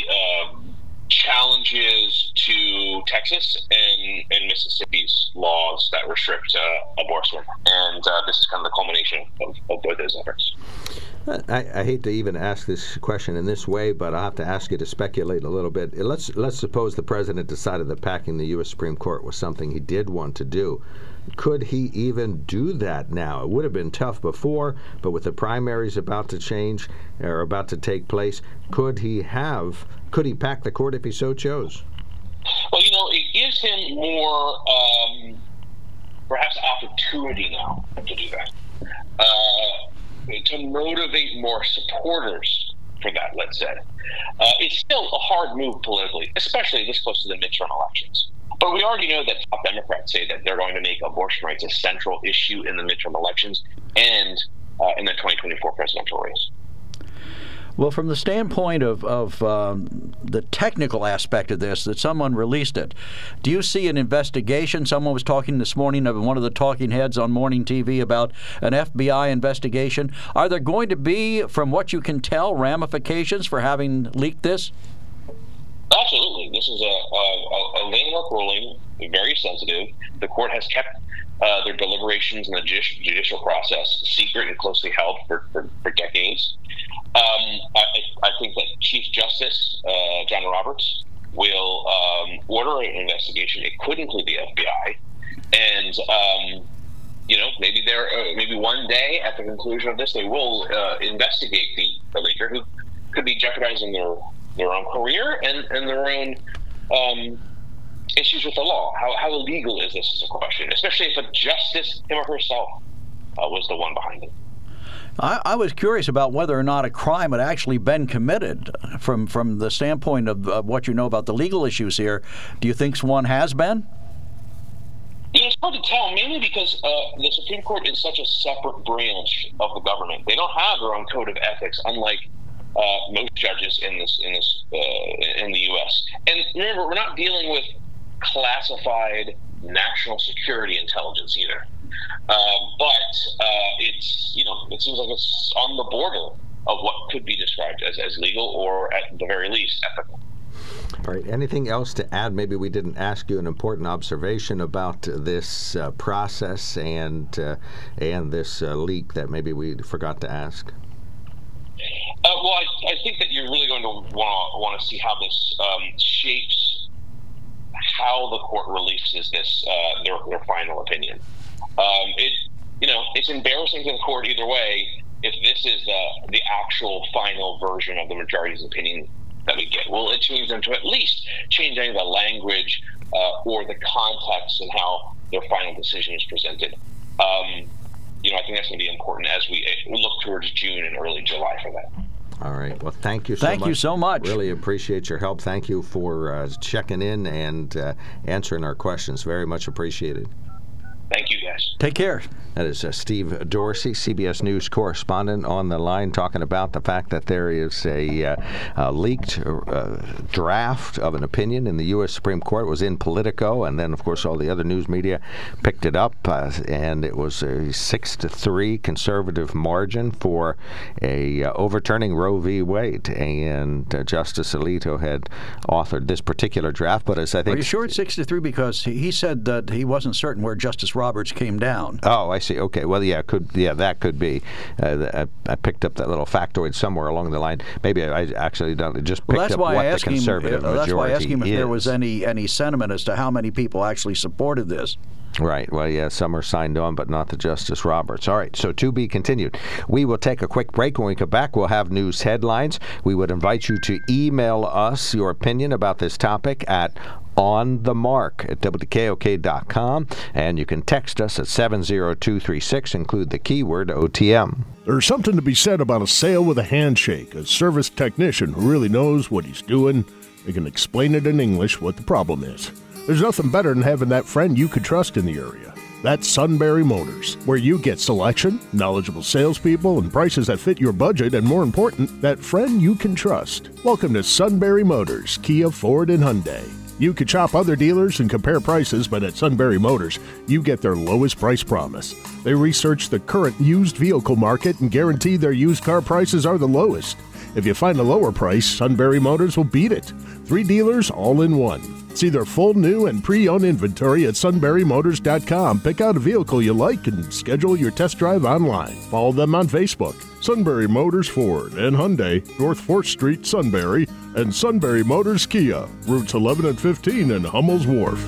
challenges to Texas and Mississippi's laws that restrict abortion. And this is kind of the culmination of both those efforts. I hate to even ask this question in this way, but I'll have to ask you to speculate a little bit. Let's suppose the president decided that packing the U.S. Supreme Court was something he did want to do. Could he even do that now? It would have been tough before, but with the primaries about to change or about to take place, could he pack the court if he so chose? Well, it gives him more, perhaps, opportunity now to do that. To motivate more supporters for that, let's say. It's still a hard move politically, especially this close to the midterm elections. But we already know that top Democrats say that they're going to make abortion rights a central issue in the midterm elections and in the 2024 presidential race. Well, from the standpoint of the technical aspect of this, that someone released it, do you see an investigation? Someone was talking this morning of one of the talking heads on morning TV about an FBI investigation. Are there going to be, from what you can tell, ramifications for having leaked this? Absolutely. This is a landmark ruling, very sensitive. The court has kept their deliberations in the judicial process secret and closely held for decades. I think that Chief Justice John Roberts will order an investigation. It could include the FBI, and maybe one day at the conclusion of this, they will investigate the leaker, who could be jeopardizing their own career and their own issues with the law. How illegal is this is a question, especially if a justice, him or herself, was the one behind it. I was curious about whether or not a crime had actually been committed from the standpoint of what you know about the legal issues here. Do you think one has been? Yeah, it's hard to tell, mainly because the Supreme Court is such a separate branch of the government. They don't have their own code of ethics, unlike most judges in the U.S. And remember, we're not dealing with classified national security intelligence either. But it seems like it's on the border of what could be described as legal or, at the very least, ethical. All right. Anything else to add? Maybe we didn't ask you an important observation about this process and this leak that maybe we forgot to ask. Well, I think that you're really going to want to see how this shapes how the court releases this their final opinion. It's embarrassing to the court either way if this is the actual final version of the majority's opinion that we get. Will it change them to at least change any of the language or the context and how their final decision is presented? I think that's going to be important as we look towards June and early July for that. All right. Well, thank you so much. Thank you so much. Really appreciate your help. Thank you for checking in and answering our questions. Very much appreciated. Thank you, guys. Take care. That is Steve Dorsey, CBS News correspondent, on the line talking about the fact that there is a leaked draft of an opinion in the U.S. Supreme Court. It was in Politico, and then, of course, all the other news media picked it up, and it was a 6-3 conservative margin for overturning Roe v. Wade. And Justice Alito had authored this particular draft, but as I think... Are you sure it's 6-3? Because he said that he wasn't certain where Justice Roberts came down. Oh, I see. Okay. Well, that could be. I picked up that little factoid somewhere along the line. Maybe I actually just picked up what the conservative majority is. That's why I asked him if there was any sentiment as to how many people actually supported this. Right. Well, yeah, some are signed on, but not the Justice Roberts. All right, so to be continued. We will take a quick break. When we come back, we'll have news headlines. We would invite you to email us your opinion about this topic at onthemark@wkok.com, and you can text us at 70236, include the keyword OTM. There's something to be said about a sale with a handshake, a service technician who really knows what he's doing. They can explain it in English what the problem is. There's nothing better than having that friend you could trust in the area. That's Sunbury Motors, where you get selection, knowledgeable salespeople, and prices that fit your budget, and more important, that friend you can trust. Welcome to Sunbury Motors, Kia, Ford, and Hyundai. You could shop other dealers and compare prices, but at Sunbury Motors, you get their lowest price promise. They research the current used vehicle market and guarantee their used car prices are the lowest. If you find a lower price, Sunbury Motors will beat it. 3 dealers all in one. See their full new and pre-owned inventory at sunburymotors.com. Pick out a vehicle you like and schedule your test drive online. Follow them on Facebook. Sunbury Motors Ford and Hyundai, North 4th Street, Sunbury, and Sunbury Motors Kia, routes 11 and 15 in Hummel's Wharf.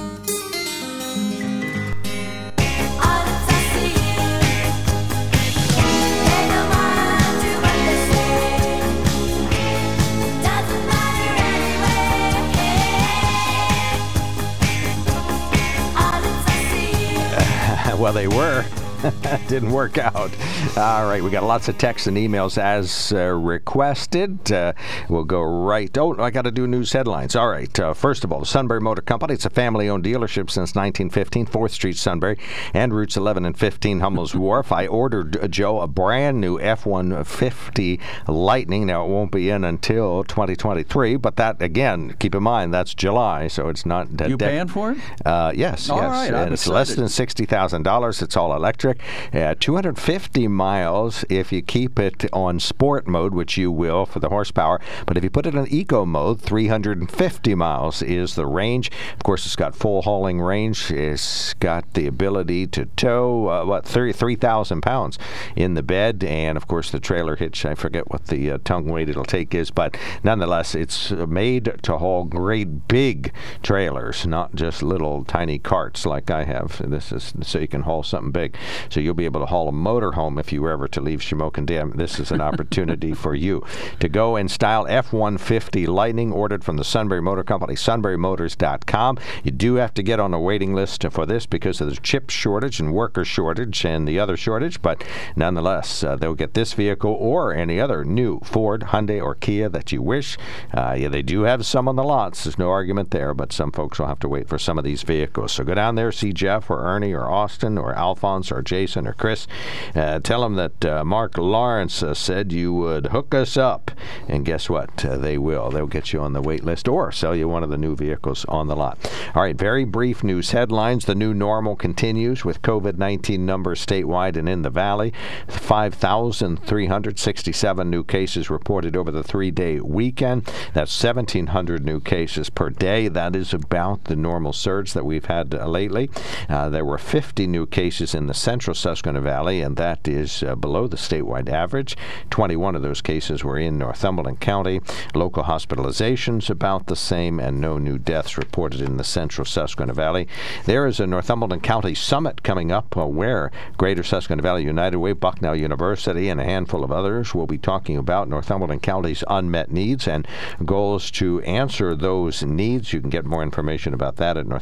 Well, they were. Didn't work out. All right, we got lots of texts and emails as requested. We'll go right. Oh, I got to do news headlines. All right. First of all, the Sunbury Motor Company. It's a family-owned dealership since 1915, 4th Street, Sunbury, and routes 11 and 15, Hummel's Wharf. I ordered Joe a brand new F-150 Lightning. Now, it won't be in until 2023, but that, again, keep in mind, that's July, so it's not... You paying for it? Yes. All yes. right, And it's less than $60,000. It's all electric. 250 miles if you keep it on sport mode, which you will for the horsepower. But if you put it in eco mode, 350 miles is the range. Of course, it's got full hauling range. It's got the ability to tow, 3,000 pounds in the bed. And, of course, the trailer hitch, I forget what the tongue weight it'll take is. But nonetheless, it's made to haul great big trailers, not just little tiny carts like I have. This is so you can haul something big. So you'll be able to haul a motor home if you were ever to leave Shamokin Dam. This is an opportunity for you to go and style F-150 Lightning, ordered from the Sunbury Motor Company, sunburymotors.com. You do have to get on a waiting list for this because of the chip shortage and worker shortage and the other shortage, but nonetheless, they'll get this vehicle or any other new Ford, Hyundai, or Kia that you wish. Yeah, they do have some on the lots. There's no argument there, but some folks will have to wait for some of these vehicles. So go down there, see Jeff or Ernie or Austin or Alphonse or Jason or Chris. Tell them that Mark Lawrence said you would hook us up. And guess what? They will. They'll get you on the wait list or sell you one of the new vehicles on the lot. All right, very brief news headlines. The new normal continues with COVID-19 numbers statewide and in the Valley. 5,367 new cases reported over the 3-day weekend. That's 1,700 new cases per day. That is about the normal surge that we've had lately. There were 50 new cases in the central Susquehanna Valley, and that is below the statewide average. 21 of those cases were in Northumberland County. Local hospitalizations about the same, and no new deaths reported in the central Susquehanna Valley. There is a Northumberland County Summit coming up where Greater Susquehanna Valley United Way, Bucknell University, and a handful of others will be talking about Northumberland County's unmet needs and goals to answer those needs. You can get more information about that at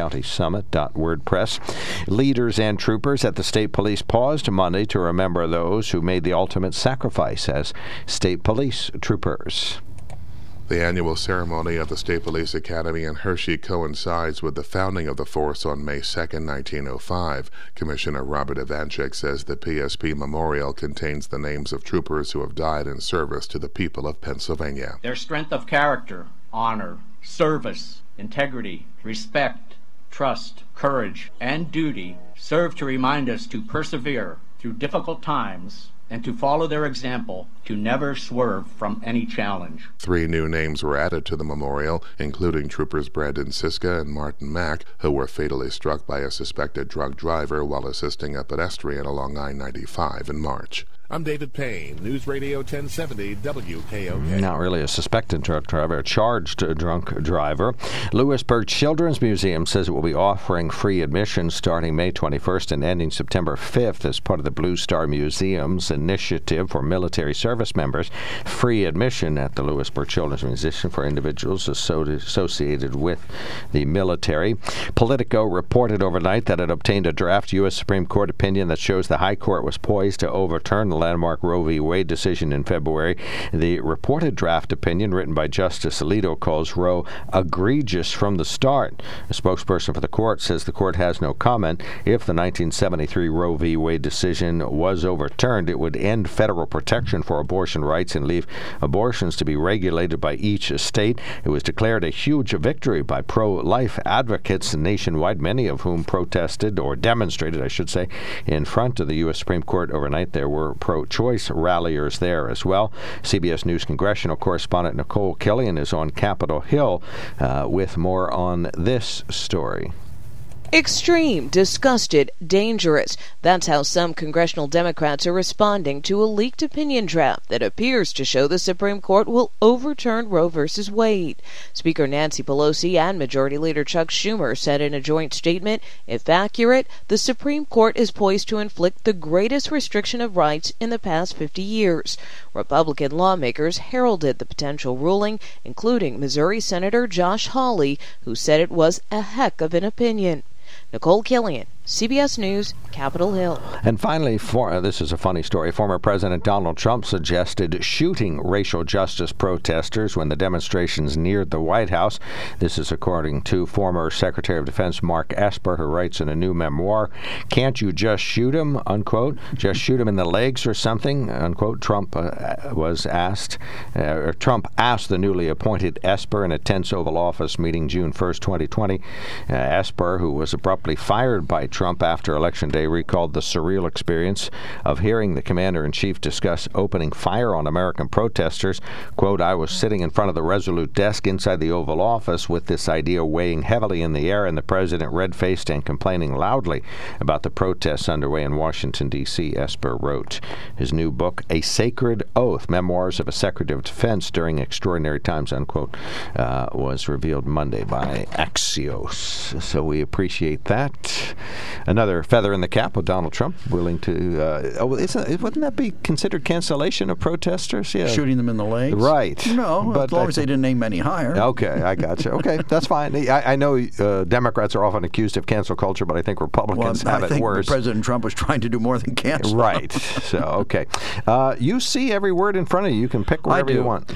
northumberlandcountysummit.wordpress. Leaders and troopers at the State Police paused Monday to remember those who made the ultimate sacrifice as state police troopers. The annual ceremony of the State Police Academy in Hershey coincides with the founding of the force on May 2, 1905. Commissioner Robert Ivanchik says the PSP Memorial contains the names of troopers who have died in service to the people of Pennsylvania. Their strength of character, honor, service, integrity, respect, trust, courage, and duty serve to remind us to persevere through difficult times and to follow their example, to never swerve from any challenge. 3 new names were added to the memorial, including troopers Brandon Siska and Martin Mack, who were fatally struck by a suspected drunk driver while assisting a pedestrian along I-95 in March. I'm David Payne, News Radio 1070 WKOK. Not really a suspected drunk driver, a charged drunk driver. Lewisburg Children's Museum says it will be offering free admission starting May 21st and ending September 5th as part of the Blue Star Museum's initiative for military service members. Free admission at the Lewisburg Children's Museum for individuals associated with the military. Politico reported overnight that it obtained a draft U.S. Supreme Court opinion that shows the High Court was poised to overturn the landmark Roe v. Wade decision in February. The reported draft opinion written by Justice Alito calls Roe egregious from the start. A spokesperson for the court says the court has no comment. If the 1973 Roe v. Wade decision was overturned, it would end federal protection for abortion rights and leave abortions to be regulated by each state. It was declared a huge victory by pro-life advocates nationwide, many of whom protested, or demonstrated, I should say, in front of the U.S. Supreme Court overnight. There were pro-choice ralliers there as well. CBS News congressional correspondent Nicole Killion is on Capitol Hill with more on this story. Extreme, disgusted, dangerous. That's how some congressional Democrats are responding to a leaked opinion draft that appears to show the Supreme Court will overturn Roe v. Wade. Speaker Nancy Pelosi and Majority Leader Chuck Schumer said in a joint statement, if accurate, the Supreme Court is poised to inflict the greatest restriction of rights in the past 50 years. Republican lawmakers heralded the potential ruling, including Missouri Senator Josh Hawley, who said it was a heck of an opinion. Nicole Killion, CBS News, Capitol Hill. And finally, this is a funny story. Former President Donald Trump suggested shooting racial justice protesters when the demonstrations neared the White House. This is according to former Secretary of Defense Mark Esper, who writes in a new memoir, "Can't you just shoot him?" unquote. Just shoot him in the legs or something, unquote. Trump asked the newly appointed Esper in a tense Oval Office meeting June 1st, 2020. Esper, who was abruptly fired by Trump after Election Day, recalled the surreal experience of hearing the commander-in-chief discuss opening fire on American protesters. Quote, "I was sitting in front of the Resolute desk inside the Oval Office with this idea weighing heavily in the air, and the president red-faced and complaining loudly about the protests underway in Washington, D.C., Esper wrote. His new book, A Sacred Oath, Memoirs of a Secretary of Defense During Extraordinary Times, unquote, was revealed Monday by Axios. So we appreciate that. Another feather in the cap with Donald Trump willing to wouldn't that be considered cancellation of protesters? Yeah, shooting them in the legs. Right. No, but as long as they didn't aim any higher. Okay, I got you. Okay, that's fine. I know Democrats are often accused of cancel culture, but I think Republicans have it worse. President Trump was trying to do more than cancel. Right. So okay, you see every word in front of you. You can pick whatever you want.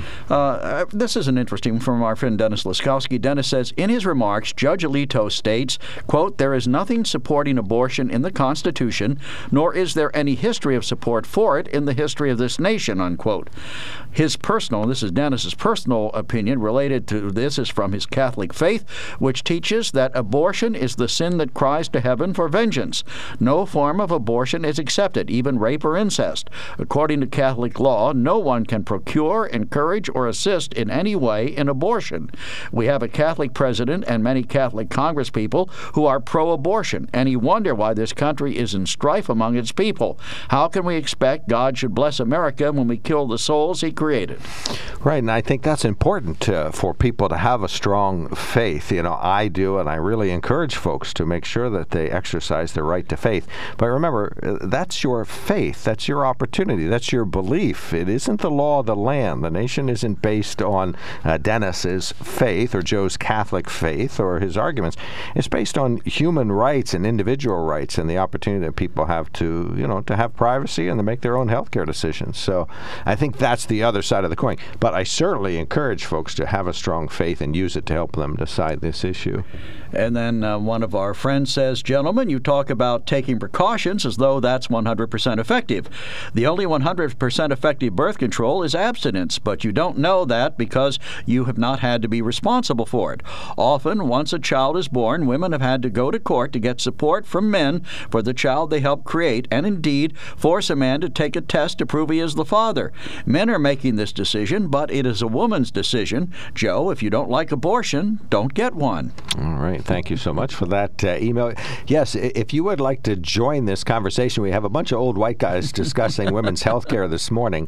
This is an interesting one from our friend Dennis Laskowski. Dennis says, in his remarks, Judge Alito states, quote, "There is nothing supporting abortion in the Constitution, nor is there any history of support for it in the history of this nation," unquote. His personal, this is Dennis's personal opinion related to this, is from his Catholic faith, which teaches that abortion is the sin that cries to heaven for vengeance. No form of abortion is accepted, even rape or incest. According to Catholic law, no one can procure, encourage, or assist in any way in abortion. We have a Catholic president and many Catholic congresspeople who are pro-abortion. Any wonder why this country is in strife among its people? How can we expect God should bless America when we kill the souls He created? Right, and I think that's important for people to have a strong faith. You know, I do, and I really encourage folks to make sure that they exercise their right to faith. But remember, that's your faith. That's your opportunity. That's your belief. It isn't the law of the land. The nation isn't based on Dennis's faith or Joe's Catholic faith or his arguments. It's based on human rights and individual rights and the opportunity that people have to, to have privacy and to make their own healthcare decisions. So I think that's the other side of the coin. But I certainly encourage folks to have a strong faith and use it to help them decide this issue. And then one of our friends says, "Gentlemen, you talk about taking precautions as though that's 100% effective. The only 100% effective birth control is abstinence, but you don't know that because you have not had to be responsible for it. Often, once a child is born, women have had to go to court to get support from men for the child they helped create, and indeed force a man to take a test to prove he is the father. Men are making this decision, but it is a woman's decision. Joe, if you don't like abortion, don't get one." All right. Thank you so much for that email. Yes, if you would like to join this conversation, we have a bunch of old white guys discussing women's health care this morning.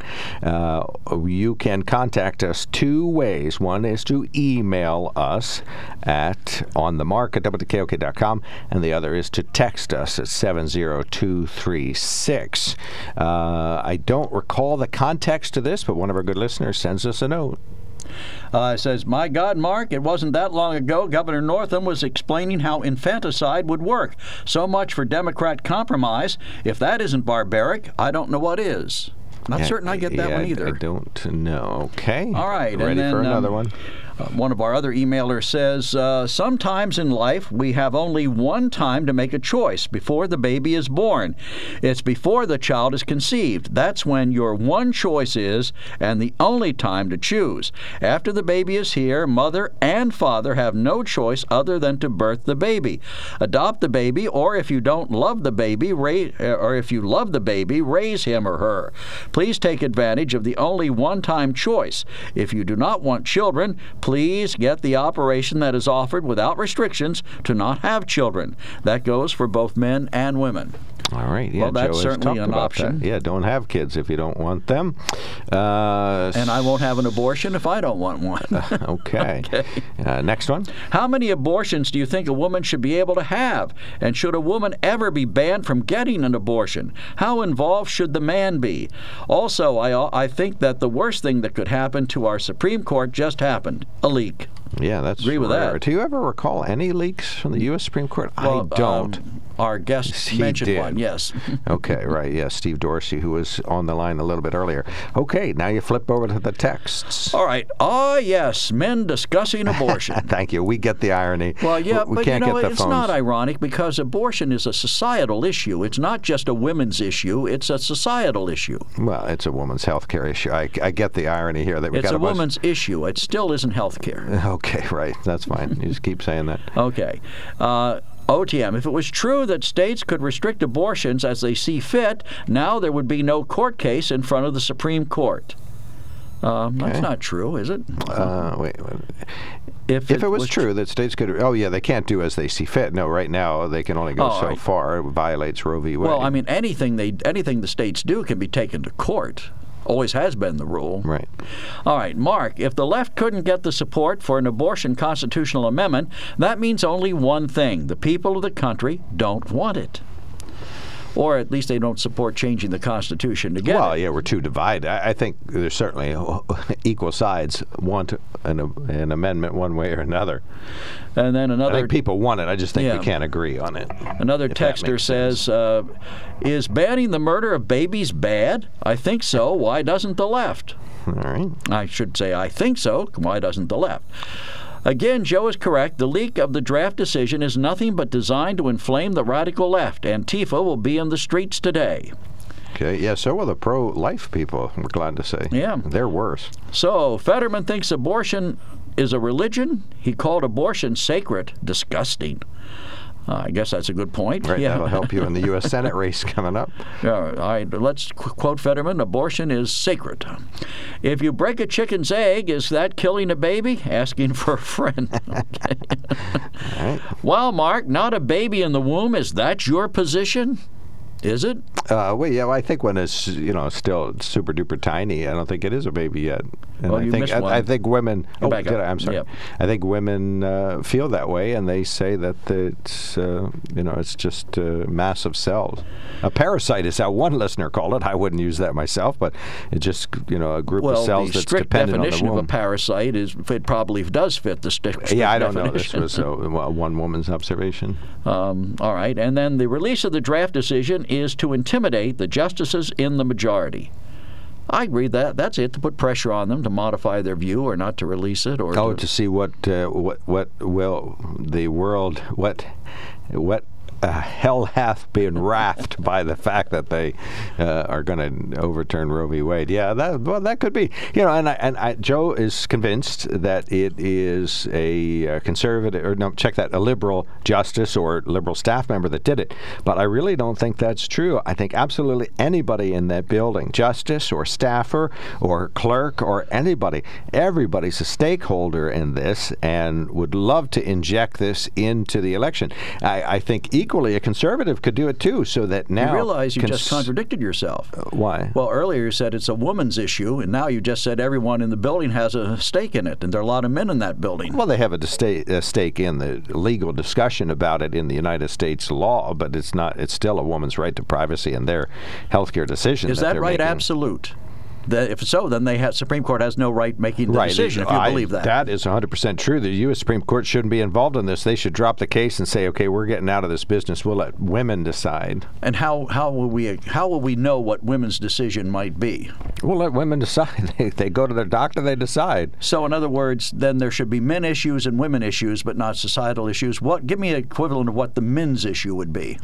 You can contact us two ways. One is to email us at onthemark@wkok.com, and the other is to text us at 70236. I don't recall the context to this, but one of our good listeners sends us a note. It says, "My God, Mark, it wasn't that long ago Governor Northam was explaining how infanticide would work. So much for Democrat compromise. If that isn't barbaric, I don't know what is." Not certain I get that one either. I don't know. Okay. All right. Ready and then, for another one? One of our other emailers says, sometimes in life we have only one time to make a choice before the baby is born. It's before the child is conceived. That's when your one choice is, and the only time to choose. After the baby is here, mother and father have no choice other than to birth the baby. Adopt the baby, or if you don't love the baby, if you love the baby, raise him or her. Please take advantage of the only one-time choice. If you do not want children, please get the operation that is offered without restrictions to not have children. That goes for both men and women. All right. Yeah, well, that's Joe certainly an option. That. Yeah, don't have kids if you don't want them. And I won't have an abortion if I don't want one. Okay. Next one. How many abortions do you think a woman should be able to have? And should a woman ever be banned from getting an abortion? How involved should the man be? Also, I think that the worst thing that could happen to our Supreme Court just happened. A leak. Yeah, that's Agree with rare. that. Do you ever recall any leaks from the U.S. Supreme Court? Well, I don't. Our guest mentioned one, yes. Okay, right, yeah, Steve Dorsey, who was on the line a little bit earlier. Okay, now you flip over to the texts. All right. Yes, men discussing abortion. Thank you. We get the irony. Well, yeah, we but can't get the it's phones. not ironic because abortion is a societal issue. It's not just a women's issue. It's a societal issue. Well, it's a woman's health care issue. I get the irony here. That it's a woman's issue. It still isn't health care. Okay, right. That's fine. You just keep saying that. Okay. OTM, if it was true that states could restrict abortions as they see fit, now there would be no court case in front of the Supreme Court. That's not true, is it? Wait. If it was true that states could, they can't do as they see fit. No, right now they can only go so far. It violates Roe v. Wade. Well, I mean, anything the states do can be taken to court. Always has been the rule. Right. All right, Mark, if the left couldn't get the support for an abortion constitutional amendment, that means only one thing. The people of the country don't want it. Or at least they don't support changing the Constitution to get it. Well, yeah, we're too divided. I think there's certainly equal sides want an amendment one way or another. And then another... I think people want it. I just think we can't agree on it. Another texter says, is banning the murder of babies bad? I think so. Why doesn't the left? All right. I should say, I think so. Why doesn't the left? Again, Joe is correct. The leak of the draft decision is nothing but designed to inflame the radical left. Antifa will be in the streets today. Okay, yeah, so will the pro-life people, we're glad to say. Yeah. They're worse. So, Fetterman thinks abortion is a religion. He called abortion sacred. Disgusting. I guess that's a good point. Right, that'll help you in the U.S. Senate race coming up. All right, let's quote Fetterman, abortion is sacred. If you break a chicken's egg, is that killing a baby? Asking for a friend. Okay. All right. Well, Mark, not a baby in the womb, is that your position? Is it? I think when it's still super duper tiny, I don't think it is a baby yet. And I think women. I'm sorry. Yep. I think women feel that way, and they say that it's it's just massive cells. A parasite is how one listener called it. I wouldn't use that myself, but it's just a group of cells that's dependent on the womb. The strict definition of a parasite is it probably does fit the strict definition. I don't know. This was one woman's observation. All right, and then the release of the draft decision is to intimidate the justices in the majority. I agree that's it, to put pressure on them to modify their view or not to release it, or to see what will the world what hell hath been wrathed by the fact that they are going to overturn Roe v. Wade. Yeah, that could be. Joe is convinced that it is a conservative, a liberal justice or liberal staff member that did it. But I really don't think that's true. I think absolutely anybody in that building, justice or staffer or clerk or anybody, everybody's a stakeholder in this and would love to inject this into the election. I think equally a conservative could do it too, so that now... You realize you just contradicted yourself. Why? Well, earlier you said it's a woman's issue, and now you just said everyone in the building has a stake in it, and there are a lot of men in that building. Well, they have a stake in the legal discussion about it in the United States law, but it's still a woman's right to privacy and their health care decision. Is that right? Making. Absolute? If so, then the Supreme Court has no right making the decision, if you believe that. That is 100% true. The U.S. Supreme Court shouldn't be involved in this. They should drop the case and say, okay, we're getting out of this business. We'll let women decide. And how will we know what women's decision might be? We'll let women decide. They go to their doctor, they decide. So, in other words, then there should be men issues and women issues, but not societal issues. Give me an equivalent of what the men's issue would be.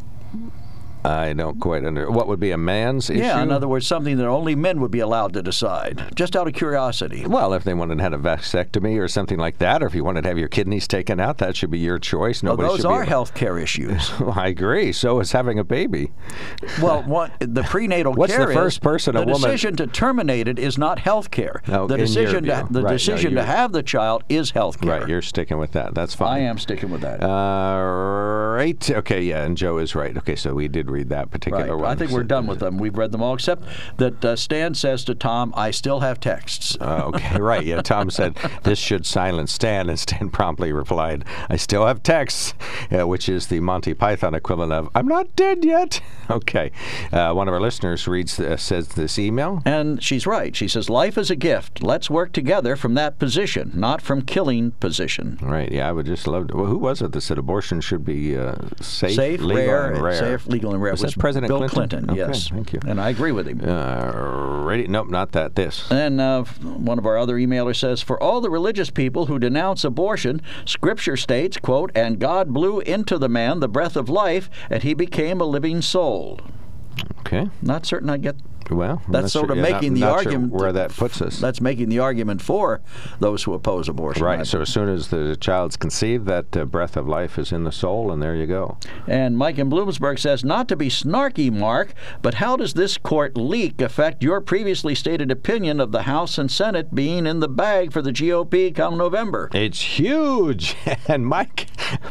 I don't quite what would be a man's issue? Yeah, in other words, something that only men would be allowed to decide, just out of curiosity. Well, if they wanted to have a vasectomy or something like that, or if you wanted to have your kidneys taken out, that should be your choice. Those are health care issues. Well, I agree. So is having a baby. Well, the prenatal What's care the first person the a woman... decision to terminate it is not health care. No, the decision to have the child is health care. Right, you're sticking with that. That's fine. I am sticking with that. Right. Okay, yeah, and Joe is right. Okay, so we did read that particular one. I think we're done with them. We've read them all, except that Stan says to Tom, I still have texts. Okay, right. Yeah, Tom said, this should silence Stan, and Stan promptly replied, I still have texts, which is the Monty Python equivalent of, I'm not dead yet. Okay. One of our listeners says this email. And she's right. She says, life is a gift. Let's work together from that position, not from killing position. Right. Yeah, I would just love to. Well, who was it that said abortion should be safe, legal, and rare? Safe, legal, and rare. Was that President Bill Clinton, okay, yes. Thank you. And I agree with him. Nope, not that. This. And one of our other emailers says, for all the religious people who denounce abortion, Scripture states, quote, and God blew into the man the breath of life, and he became a living soul. Okay. Not certain I get. Well, that's sort of making the argument where that puts us. That's making the argument for those who oppose abortion. Right. So as soon as the child's conceived, that breath of life is in the soul, and there you go. And Mike in Bloomsburg says, not to be snarky, Mark, but how does this court leak affect your previously stated opinion of the House and Senate being in the bag for the GOP come November? It's huge. And Mike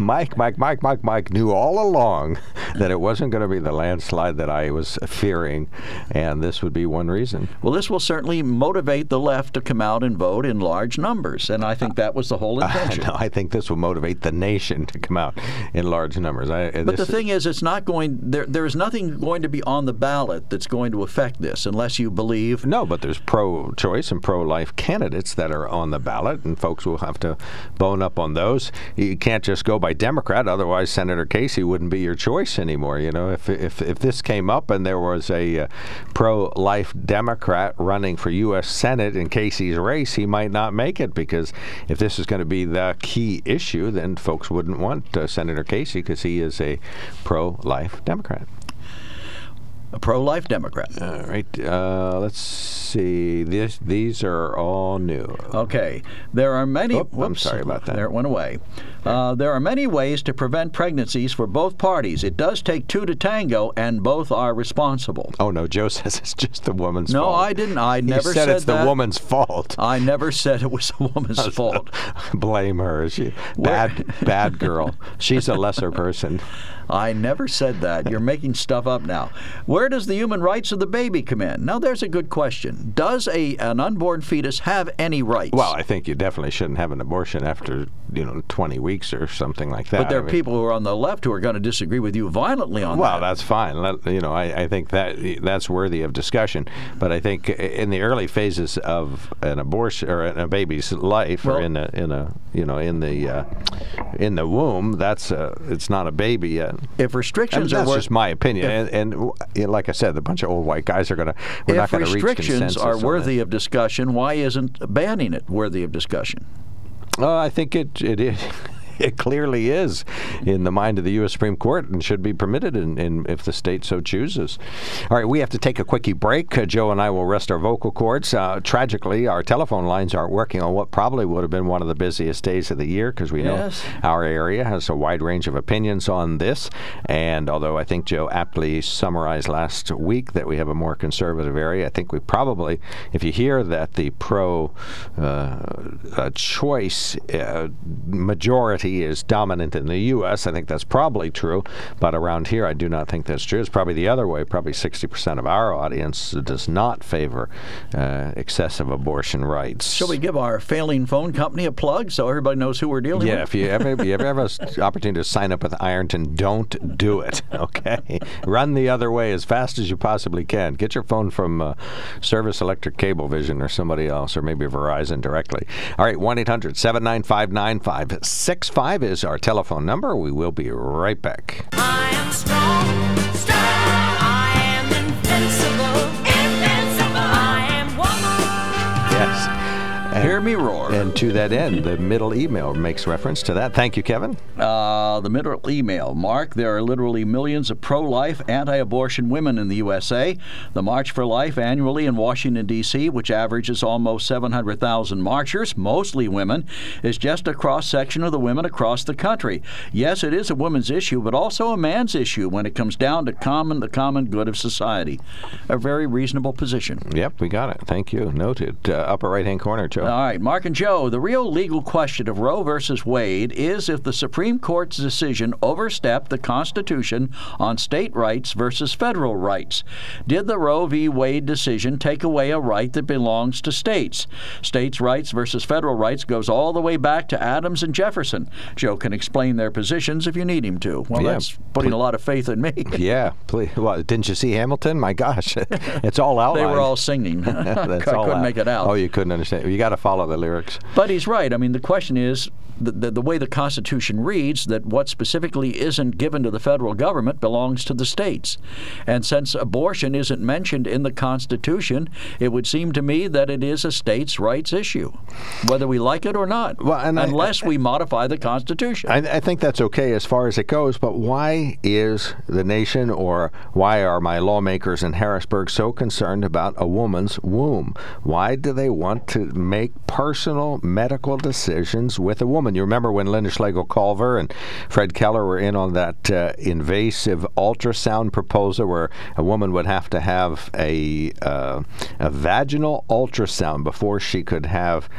knew all along that it wasn't going to be the landslide that I was fearing, and this would be one reason. Well, this will certainly motivate the left to come out and vote in large numbers, and I think that was the whole intention. No, I think this will motivate the nation to come out in large numbers. But the thing is, it's not going. There is nothing going to be on the ballot that's going to affect this, unless you believe. No, but there's pro-choice and pro-life candidates that are on the ballot, and folks will have to bone up on those. You can't just go by Democrat, otherwise Senator Casey wouldn't be your choice anymore. You know, if this came up and there was a pro-life Democrat running for U.S. Senate in Casey's race, he might not make it, because if this is going to be the key issue, then folks wouldn't want Senator Casey, because he is a pro-life Democrat. A pro-life Democrat. All right. Let's see. These are all new. Okay. There are many... I'm sorry about that. There it went away. There are many ways to prevent pregnancies for both parties. It does take two to tango, and both are responsible. Oh, no. Joe says it's just the woman's fault. No, I didn't. I never said it's the woman's fault. I never said it was a woman's fault. Blame her. Bad girl. She's a lesser person. I never said that. You're making stuff up now. Where does the human rights of the baby come in? Now, there's a good question. Does an unborn fetus have any rights? Well, I think you definitely shouldn't have an abortion after 20 weeks or something like that. But there are people who are on the left who are going to disagree with you violently on that. Well, that's fine. I think that's worthy of discussion. But I think in the early phases of an abortion or in a baby's life, or in the womb, it's not a baby yet. If restrictions that's just my opinion, and like I said, a bunch of old white guys we're not going to reach consensus. If restrictions are worthy of discussion, why isn't banning it worthy of discussion? I think it is. It clearly is in the mind of the U.S. Supreme Court and should be permitted if the state so chooses. All right, we have to take a quickie break. Joe and I will rest our vocal cords. Tragically, our telephone lines aren't working on what probably would have been one of the busiest days of the year, because we know our area has a wide range of opinions on this. And although I think Joe aptly summarized last week that we have a more conservative area, I think we probably, if you hear that the pro-choice majority society is dominant in the U.S. I think that's probably true, but around here I do not think that's true. It's probably the other way. Probably 60% of our audience does not favor excessive abortion rights. Shall we give our failing phone company a plug so everybody knows who we're dealing with? Yeah, if you ever have an opportunity to sign up with Ironton, don't do it, okay? Run the other way as fast as you possibly can. Get your phone from Service Electric Cablevision or somebody else, or maybe Verizon directly. All right, 1-800-795-9565 is our telephone number. We will be right back. I am strong, I am invincible, I am woman. Yes. Hear me roar. And to that end, the middle email makes reference to that. Thank you, Kevin. The middle email. Mark, there are literally millions of pro-life, anti-abortion women in the USA. The March for Life annually in Washington, D.C., which averages almost 700,000 marchers, mostly women, is just a cross-section of the women across the country. Yes, it is a woman's issue, but also a man's issue when it comes down to the common good of society. A very reasonable position. Yep, we got it. Thank you. Noted. Upper right-hand corner, Joe. All right, Mark and Joe, the real legal question of Roe versus Wade is if the Supreme Court's decision overstepped the Constitution on state rights versus federal rights. Did the Roe v. Wade decision take away a right that belongs to states? States' rights versus federal rights goes all the way back to Adams and Jefferson. Joe can explain their positions if you need him to. Well, yeah, that's putting a lot of faith in me. Yeah, please. Well, didn't you see Hamilton? My gosh, it's all outlined. They were all singing. I couldn't make it out. Oh, you couldn't understand. You got to follow the lyrics. But he's right. I mean, the question is, the way the Constitution reads, that what specifically isn't given to the federal government belongs to the states. And since abortion isn't mentioned in the Constitution, it would seem to me that it is a states' rights issue, whether we like it or not, well, unless we modify the Constitution. I think that's okay as far as it goes, but why is the nation, or why are my lawmakers in Harrisburg so concerned about a woman's womb? Why do they want to make personal medical decisions with a woman? You remember when Linda Schlegel-Culver and Fred Keller were in on that invasive ultrasound proposal where a woman would have to have a vaginal ultrasound before she could have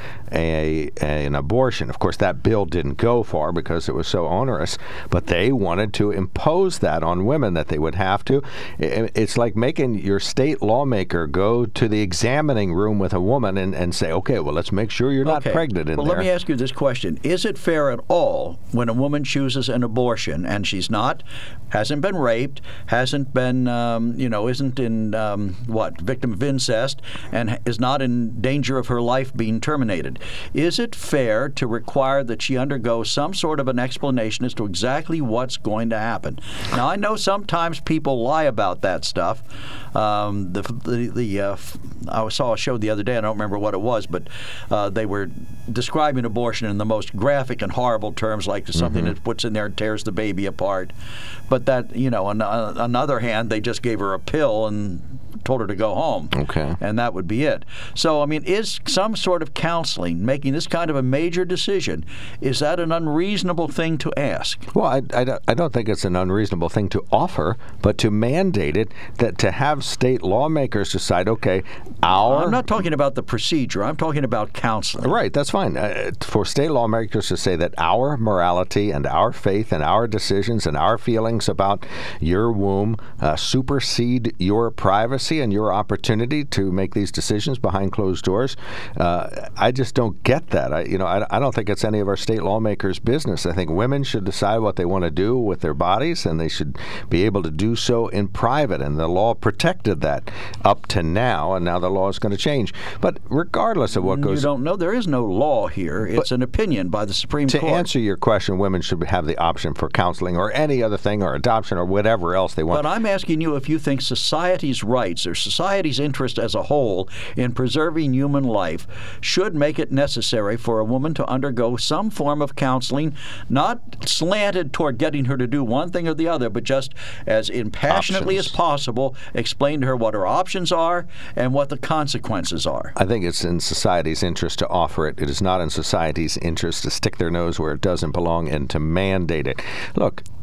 an abortion. Of course, that bill didn't go far because it was so onerous, but they wanted to impose that on women, that they would have to. It's like making your state lawmaker go to the examining room with a woman and say, okay, well, let's make sure you're not pregnant in there. Well, let me ask you this question. Is it fair at all when a woman chooses an abortion and she's hasn't been raped, hasn't been, isn't in, victim of incest, and is not in danger of her life being terminated? Is it fair to require that she undergo some sort of an explanation as to exactly what's going to happen? Now, I know sometimes people lie about that stuff. I saw a show the other day, I don't remember what it was, but they were describing abortion in the most graphic and horrible terms, like something that puts in there and tears the baby apart. But that, on the other hand, they just gave her a pill and told her to go home. Okay. And that would be it. So, I mean, is some sort of counseling, making this kind of a major decision, is that an unreasonable thing to ask? Well, I don't think it's an unreasonable thing to offer, but to mandate it, that to have state lawmakers decide, okay, I'm not talking about the procedure. I'm talking about counseling. Right, that's fine. For state lawmakers to say that our morality and our faith and our decisions and our feelings about your womb supersede your privacy and your opportunity to make these decisions behind closed doors, I just don't get that. I don't think it's any of our state lawmakers' business. I think women should decide what they want to do with their bodies, and they should be able to do so in private, and the law protected that up to now, and now the law is going to change. But regardless of what goes... You don't know. There is no law here. It's an opinion by the Supreme Court. To answer your question, women should have the option for counseling or any other thing, or adoption, or whatever else they want. But I'm asking you if you think society's rights or society's interest as a whole in preserving human life should make it necessary for a woman to undergo some form of counseling, not slanted toward getting her to do one thing or the other, but just as impassionately as possible, explain to her what her options are and what the consequences are. I think it's in society's interest to offer it. It is not in society's interest to stick their nose where it doesn't belong and to mandate it. Look,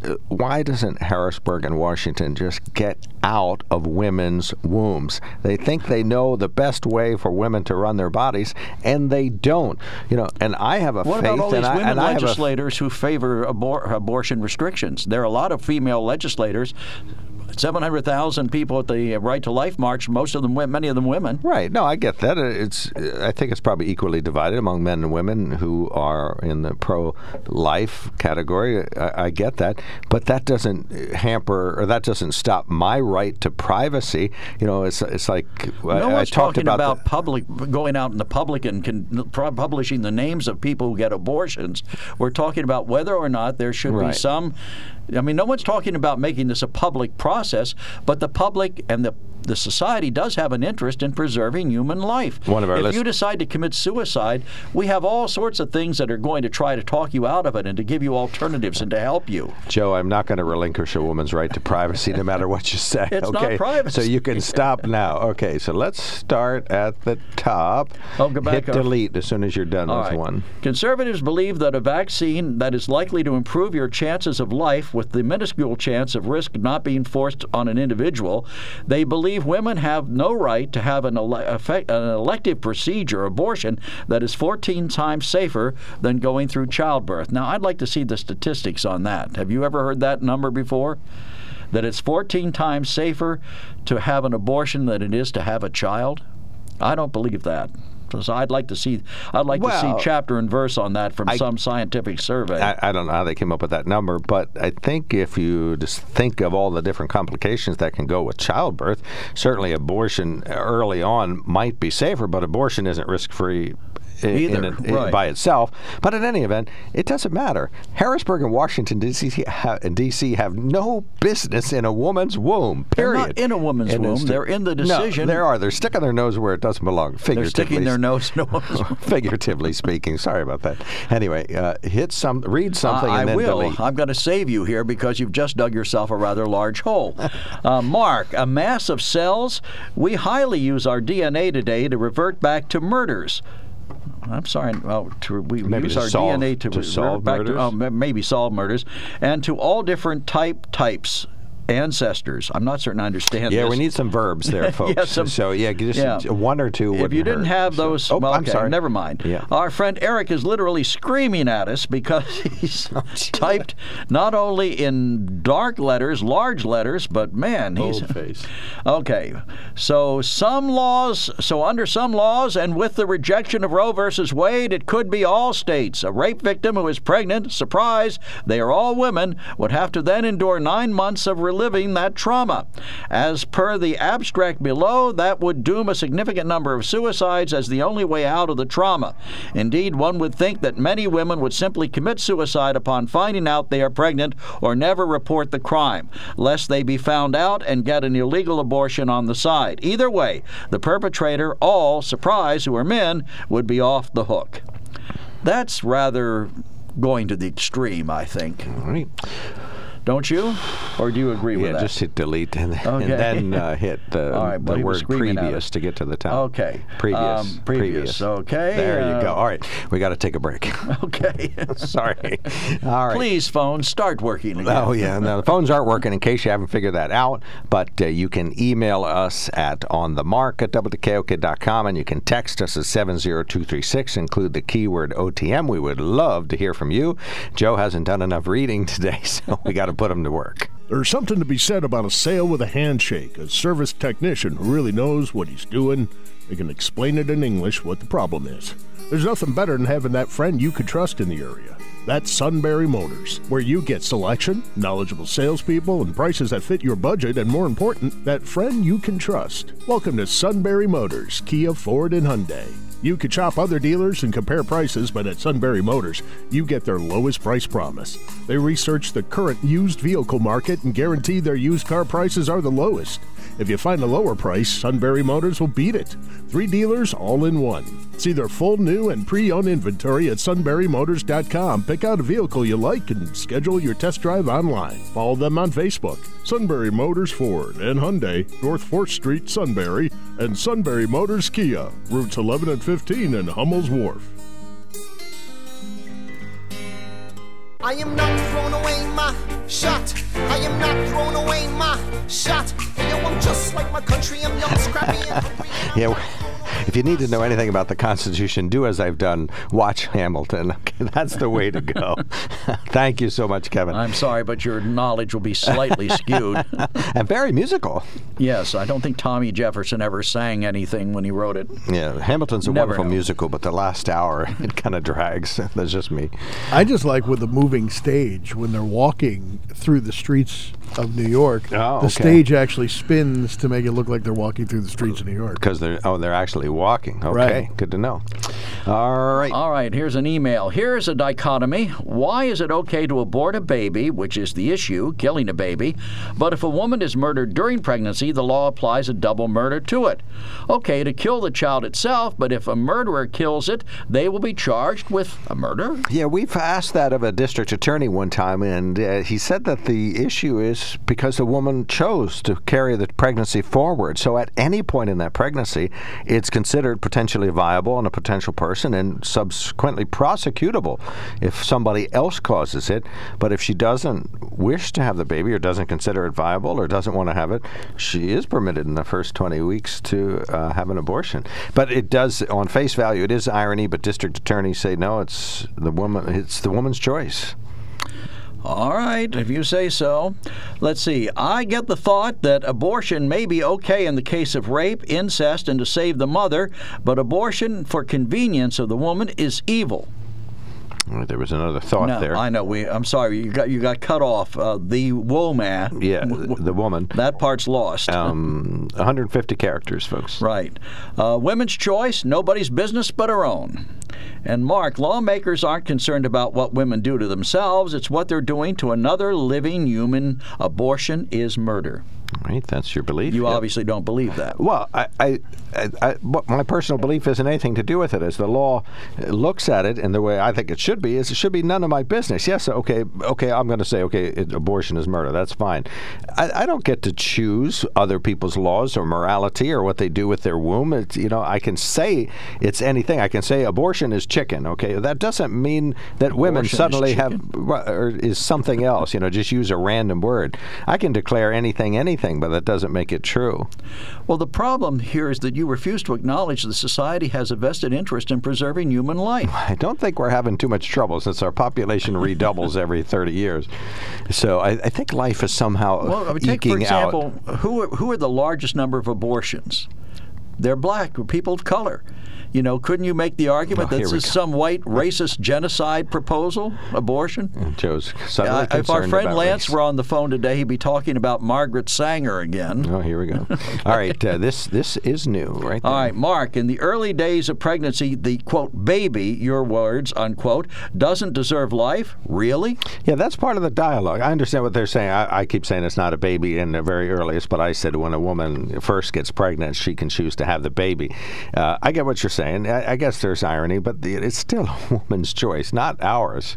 why doesn't Harrisburg and Washington just get out of women's wombs? They think they know the best way for women to run their bodies, and they don't. And I have a What faith. about all these and women I have legislators who favor abortion restrictions? There are a lot of female legislators. 700,000 people at the Right to Life March, many of them women. Right. No, I get that. I think it's probably equally divided among men and women who are in the pro-life category. I get that. But that doesn't hamper, or that doesn't stop my right to privacy. It's like No one's talked talking about the, going out in the public and publishing the names of people who get abortions. We're talking about whether or not there should be some. I mean, no one's talking about making this a public process, but the public and the society does have an interest in preserving human life. If you decide to commit suicide, we have all sorts of things that are going to try to talk you out of it and to give you alternatives and to help you. Joe, I'm not going to relinquish a woman's right to privacy no matter what you say. It's not privacy. So you can stop now. Okay, so let's start at the top. Go back Hit delete as soon as you're done with one. Conservatives believe that a vaccine that is likely to improve your chances of life with the minuscule chance of risk not being forced on an individual. They believe women have no right to have an elective procedure, abortion, that is 14 times safer than going through childbirth. Now, I'd like to see the statistics on that. Have you ever heard that number before? That it's 14 times safer to have an abortion than it is to have a child? I don't believe that. So I'd like to see chapter and verse on that from some scientific survey. I don't know how they came up with that number, but I think if you just think of all the different complications that can go with childbirth, certainly abortion early on might be safer, but abortion isn't risk-free by itself. But in any event, it doesn't matter. Harrisburg and Washington, D.C. have no business in a woman's womb, period. They're not in a woman's womb. They're in the decision. No, they are. They're sticking their nose where it doesn't belong, figuratively. They're sticking their nose in a woman's womb. Figuratively speaking. Sorry about that. Anyway, read something and then delete. I'm going to save you here because you've just dug yourself a rather large hole. Mark, a mass of cells. We highly use our DNA today to revert back to murders. I'm sorry. Well, we use our DNA to solve murders. Maybe solve murders, and to all different types. Ancestors. I'm not certain I understand this. Yeah, we need some verbs there, folks. Just one or two. If you didn't have those, I'm sorry. Never mind. Yeah. Our friend Eric is literally screaming at us because he's typed not only in dark letters, large letters, but man, he's boldface. Okay. So under some laws, and with the rejection of Roe versus Wade, it could be all states. A rape victim who is pregnant, surprise, they are all women, would have to then endure 9 months of reliving that trauma. As per the abstract below, that would doom a significant number of suicides as the only way out of the trauma. Indeed, one would think that many women would simply commit suicide upon finding out they are pregnant or never report the crime, lest they be found out and get an illegal abortion on the side. Either way, the perpetrator, all, surprise, who are men, would be off the hook. That's rather going to the extreme, I think. All right. Don't you? Or do you agree with that? Yeah, just hit delete and then hit the word previous to get to the top. Okay. Previous. Okay. There you go. All right. We got to take a break. Okay. Sorry. All right. Please, phone, start working again. Oh, yeah. No, the phones aren't working in case you haven't figured that out. But you can email us at onthemark@wkok.com, and you can text us at 70236. Include the keyword OTM. We would love to hear from you. Joe hasn't done enough reading today, so we got to put him to work. There's something to be said about a sale with a handshake, a service technician who really knows what he's doing. They can explain it in English what the problem is. There's nothing better than having that friend you could trust in the area. That's Sunbury Motors, where you get selection, knowledgeable salespeople, and prices that fit your budget, and more important, that friend you can trust. Welcome to Sunbury Motors, Kia, Ford, and Hyundai. You could shop other dealers and compare prices, but at Sunbury Motors, you get their lowest price promise. They research the current used vehicle market and guarantee their used car prices are the lowest. If you find a lower price, Sunbury Motors will beat it. 3 dealers all in one. See their full new and pre-owned inventory at sunburymotors.com. Pick out a vehicle you like and schedule your test drive online. Follow them on Facebook. Sunbury Motors Ford and Hyundai, North 4th Street, Sunbury, and Sunbury Motors Kia, routes 11 and 15 in Hummel's Wharf. I am not throwing away my shot. I am not throwing away my shot. Hey, yo, I'm just like my country. I'm young, scrappy, and hungry. Yeah. If you need to know anything about the Constitution, do as I've done. Watch Hamilton. Okay, that's the way to go. Thank you so much, Kevin. I'm sorry, but your knowledge will be slightly skewed. And very musical. Yes, I don't think Tommy Jefferson ever sang anything when he wrote it. Yeah, Hamilton's a Never wonderful know. musical, but the last hour, it kind of drags. That's just me. I just like with the moving stage when they're walking through the streets of New York. Oh, the okay. stage actually spins to make it look like they're walking through the streets of New York. Because they're actually walking. Okay, Right. good to know. All right. All right, here's an email. Here's a dichotomy. Why is it okay to abort a baby, which is the issue, killing a baby, but if a woman is murdered during pregnancy, the law applies a double murder to it? Okay, to kill the child itself, but if a murderer kills it, they will be charged with a murder? Yeah, we've asked that of a district attorney one time, and he said that the issue is because the woman chose to carry the pregnancy forward. So at any point in that pregnancy, it's considered potentially viable and a potential person and subsequently prosecutable if somebody else causes it. But if she doesn't wish to have the baby or doesn't consider it viable or doesn't want to have it, she is permitted in the first 20 weeks to have an abortion. But it does, on face value, it is irony, but district attorneys say no, it's the woman's choice. All right, if you say so. Let's see. I get the thought that abortion may be okay in the case of rape, incest, and to save the mother, but abortion for convenience of the woman is evil. There was another thought No, there. I know. I'm sorry. You got cut off. The woman. Yeah, the woman. That part's lost. 150 characters, folks. Right. Women's choice, nobody's business but her own. And Mark, lawmakers aren't concerned about what women do to themselves. It's what they're doing to another living human. Abortion is murder. Right, that's your belief. You Yep. obviously don't believe that. Well, what my personal belief isn't anything to do with it. As the law looks at it, and the way I think it should be, is it should be none of my business. Yes, okay, I'm going to say, abortion is murder. That's fine. I don't get to choose other people's laws or morality or what they do with their womb. I can say it's anything. I can say abortion is chicken. Okay, that doesn't mean that women Abortion is suddenly chicken. is something else. Just use a random word. I can declare anything, but that doesn't make it true. Well, the problem here is that you refuse to acknowledge that society has a vested interest in preserving human life. I don't think we're having too much trouble since our population redoubles every 30 years. So I think life is somehow Take, for eking example, out. who are the largest number of abortions? They're black, people of color. Couldn't you make the argument that this is some white racist genocide proposal, abortion? Joe's suddenly If our concerned friend about Lance race. were on the phone today, he'd be talking about Margaret Sanger again. Oh, here we go. All right, this is new, right there. All right, Mark, in the early days of pregnancy, the, quote, baby, your words, unquote, doesn't deserve life? Really? Yeah, that's part of the dialogue. I understand what they're saying. I keep saying it's not a baby in the very earliest, but I said when a woman first gets pregnant, she can choose to have the baby. I get what you're saying. I guess there's irony, but it's still a woman's choice, not ours.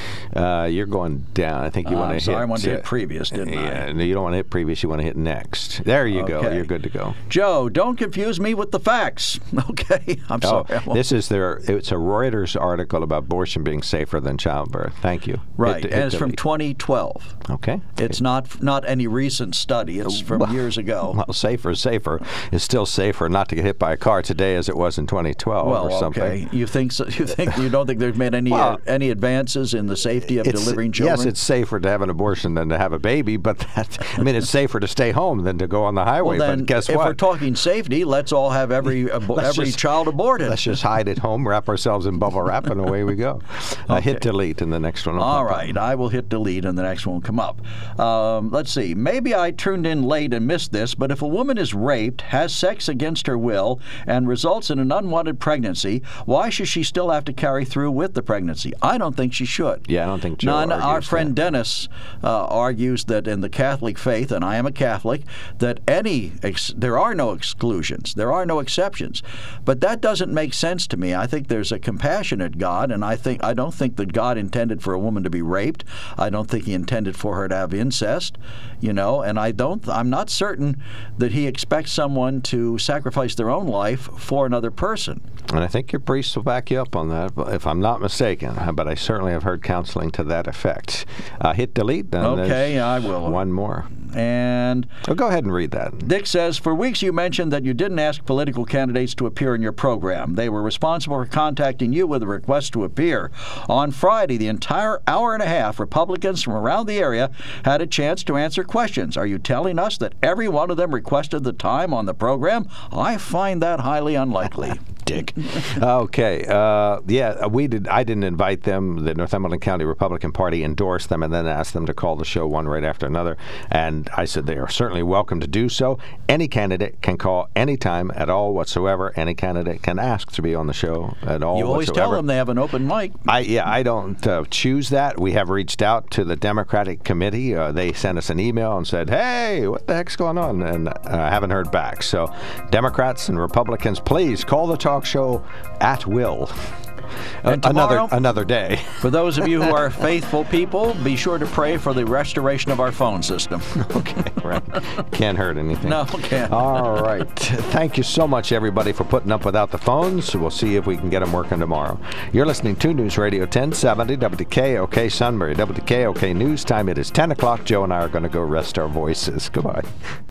You're going down. I think you want to hit... Sorry, I wanted to hit previous, didn't I? Yeah, no, you don't want to hit previous. You want to hit next. There you go. Okay. You're good to go. Joe, don't confuse me with the facts. Okay, I'm sorry. This is it's a Reuters article about abortion being safer than childbirth. Thank you. Right, and it's from 2012. Okay. It's not any recent study. It's from years ago. Well, safer. It's still safer not to get hit by a car today as it was in 2012 or something. Okay. You think so? You don't think there's been any advances in the safety of delivering children? Yes, it's safer to have an abortion than to have a baby, but it's safer to stay home than to go on the highway. Well, then, but guess if what? we're talking safety, let's all have every child aborted. Let's just hide at home, wrap ourselves in bubble wrap, and away we go. Hit delete, and the next one will All pop right, up. I will hit delete, and the next one will come up. Let's see. Maybe I tuned in late and missed this, but if a woman is raped, has sex against her will, and results in an unwanted pregnancy, why should she still have to carry through with the pregnancy? I don't think she should. Yeah, I don't think Joe Now, our argues friend that. Dennis argues that in the Catholic faith, and I am a Catholic, that there are no exclusions, there are no exceptions. But that doesn't make sense to me. I think there's a compassionate God, and I don't think that God intended for a woman to be raped. I don't think He intended for her to have incest, and I'm not certain that He expects someone to sacrifice their own life for another person. person. And I think your priest will back you up on that, if I'm not mistaken. But I certainly have heard counseling to that effect. Hit delete. And okay, I will. One more. And go ahead and read that. Dick says, for weeks you mentioned that you didn't ask political candidates to appear in your program. They were responsible for contacting you with a request to appear. On Friday, the entire hour and a half, Republicans from around the area had a chance to answer questions. Are you telling us that every one of them requested the time on the program? I find that highly unlikely. Dick. Okay. Yeah, we did. I didn't invite them. The Northumberland County Republican Party endorsed them and then asked them to call the show one right after another. And I said they are certainly welcome to do so. Any candidate can call anytime at all whatsoever. Any candidate can ask to be on the show at all. You always whatsoever. tell them they have an open mic. I don't choose that. We have reached out to the Democratic Committee. They sent us an email and said, hey, what the heck's going on? And I haven't heard back. So Democrats and Republicans, please call the talk show at will. And tomorrow, another day. For those of you who are faithful people, be sure to pray for the restoration of our phone system. Okay, right. Can't hurt anything. No, can't. All right. Thank you so much, everybody, for putting up without the phones. We'll see if we can get them working tomorrow. You're listening to News Radio 1070, WKOK Sunbury, WKOK News Time. It is 10 o'clock. Joe and I are going to go rest our voices. Goodbye.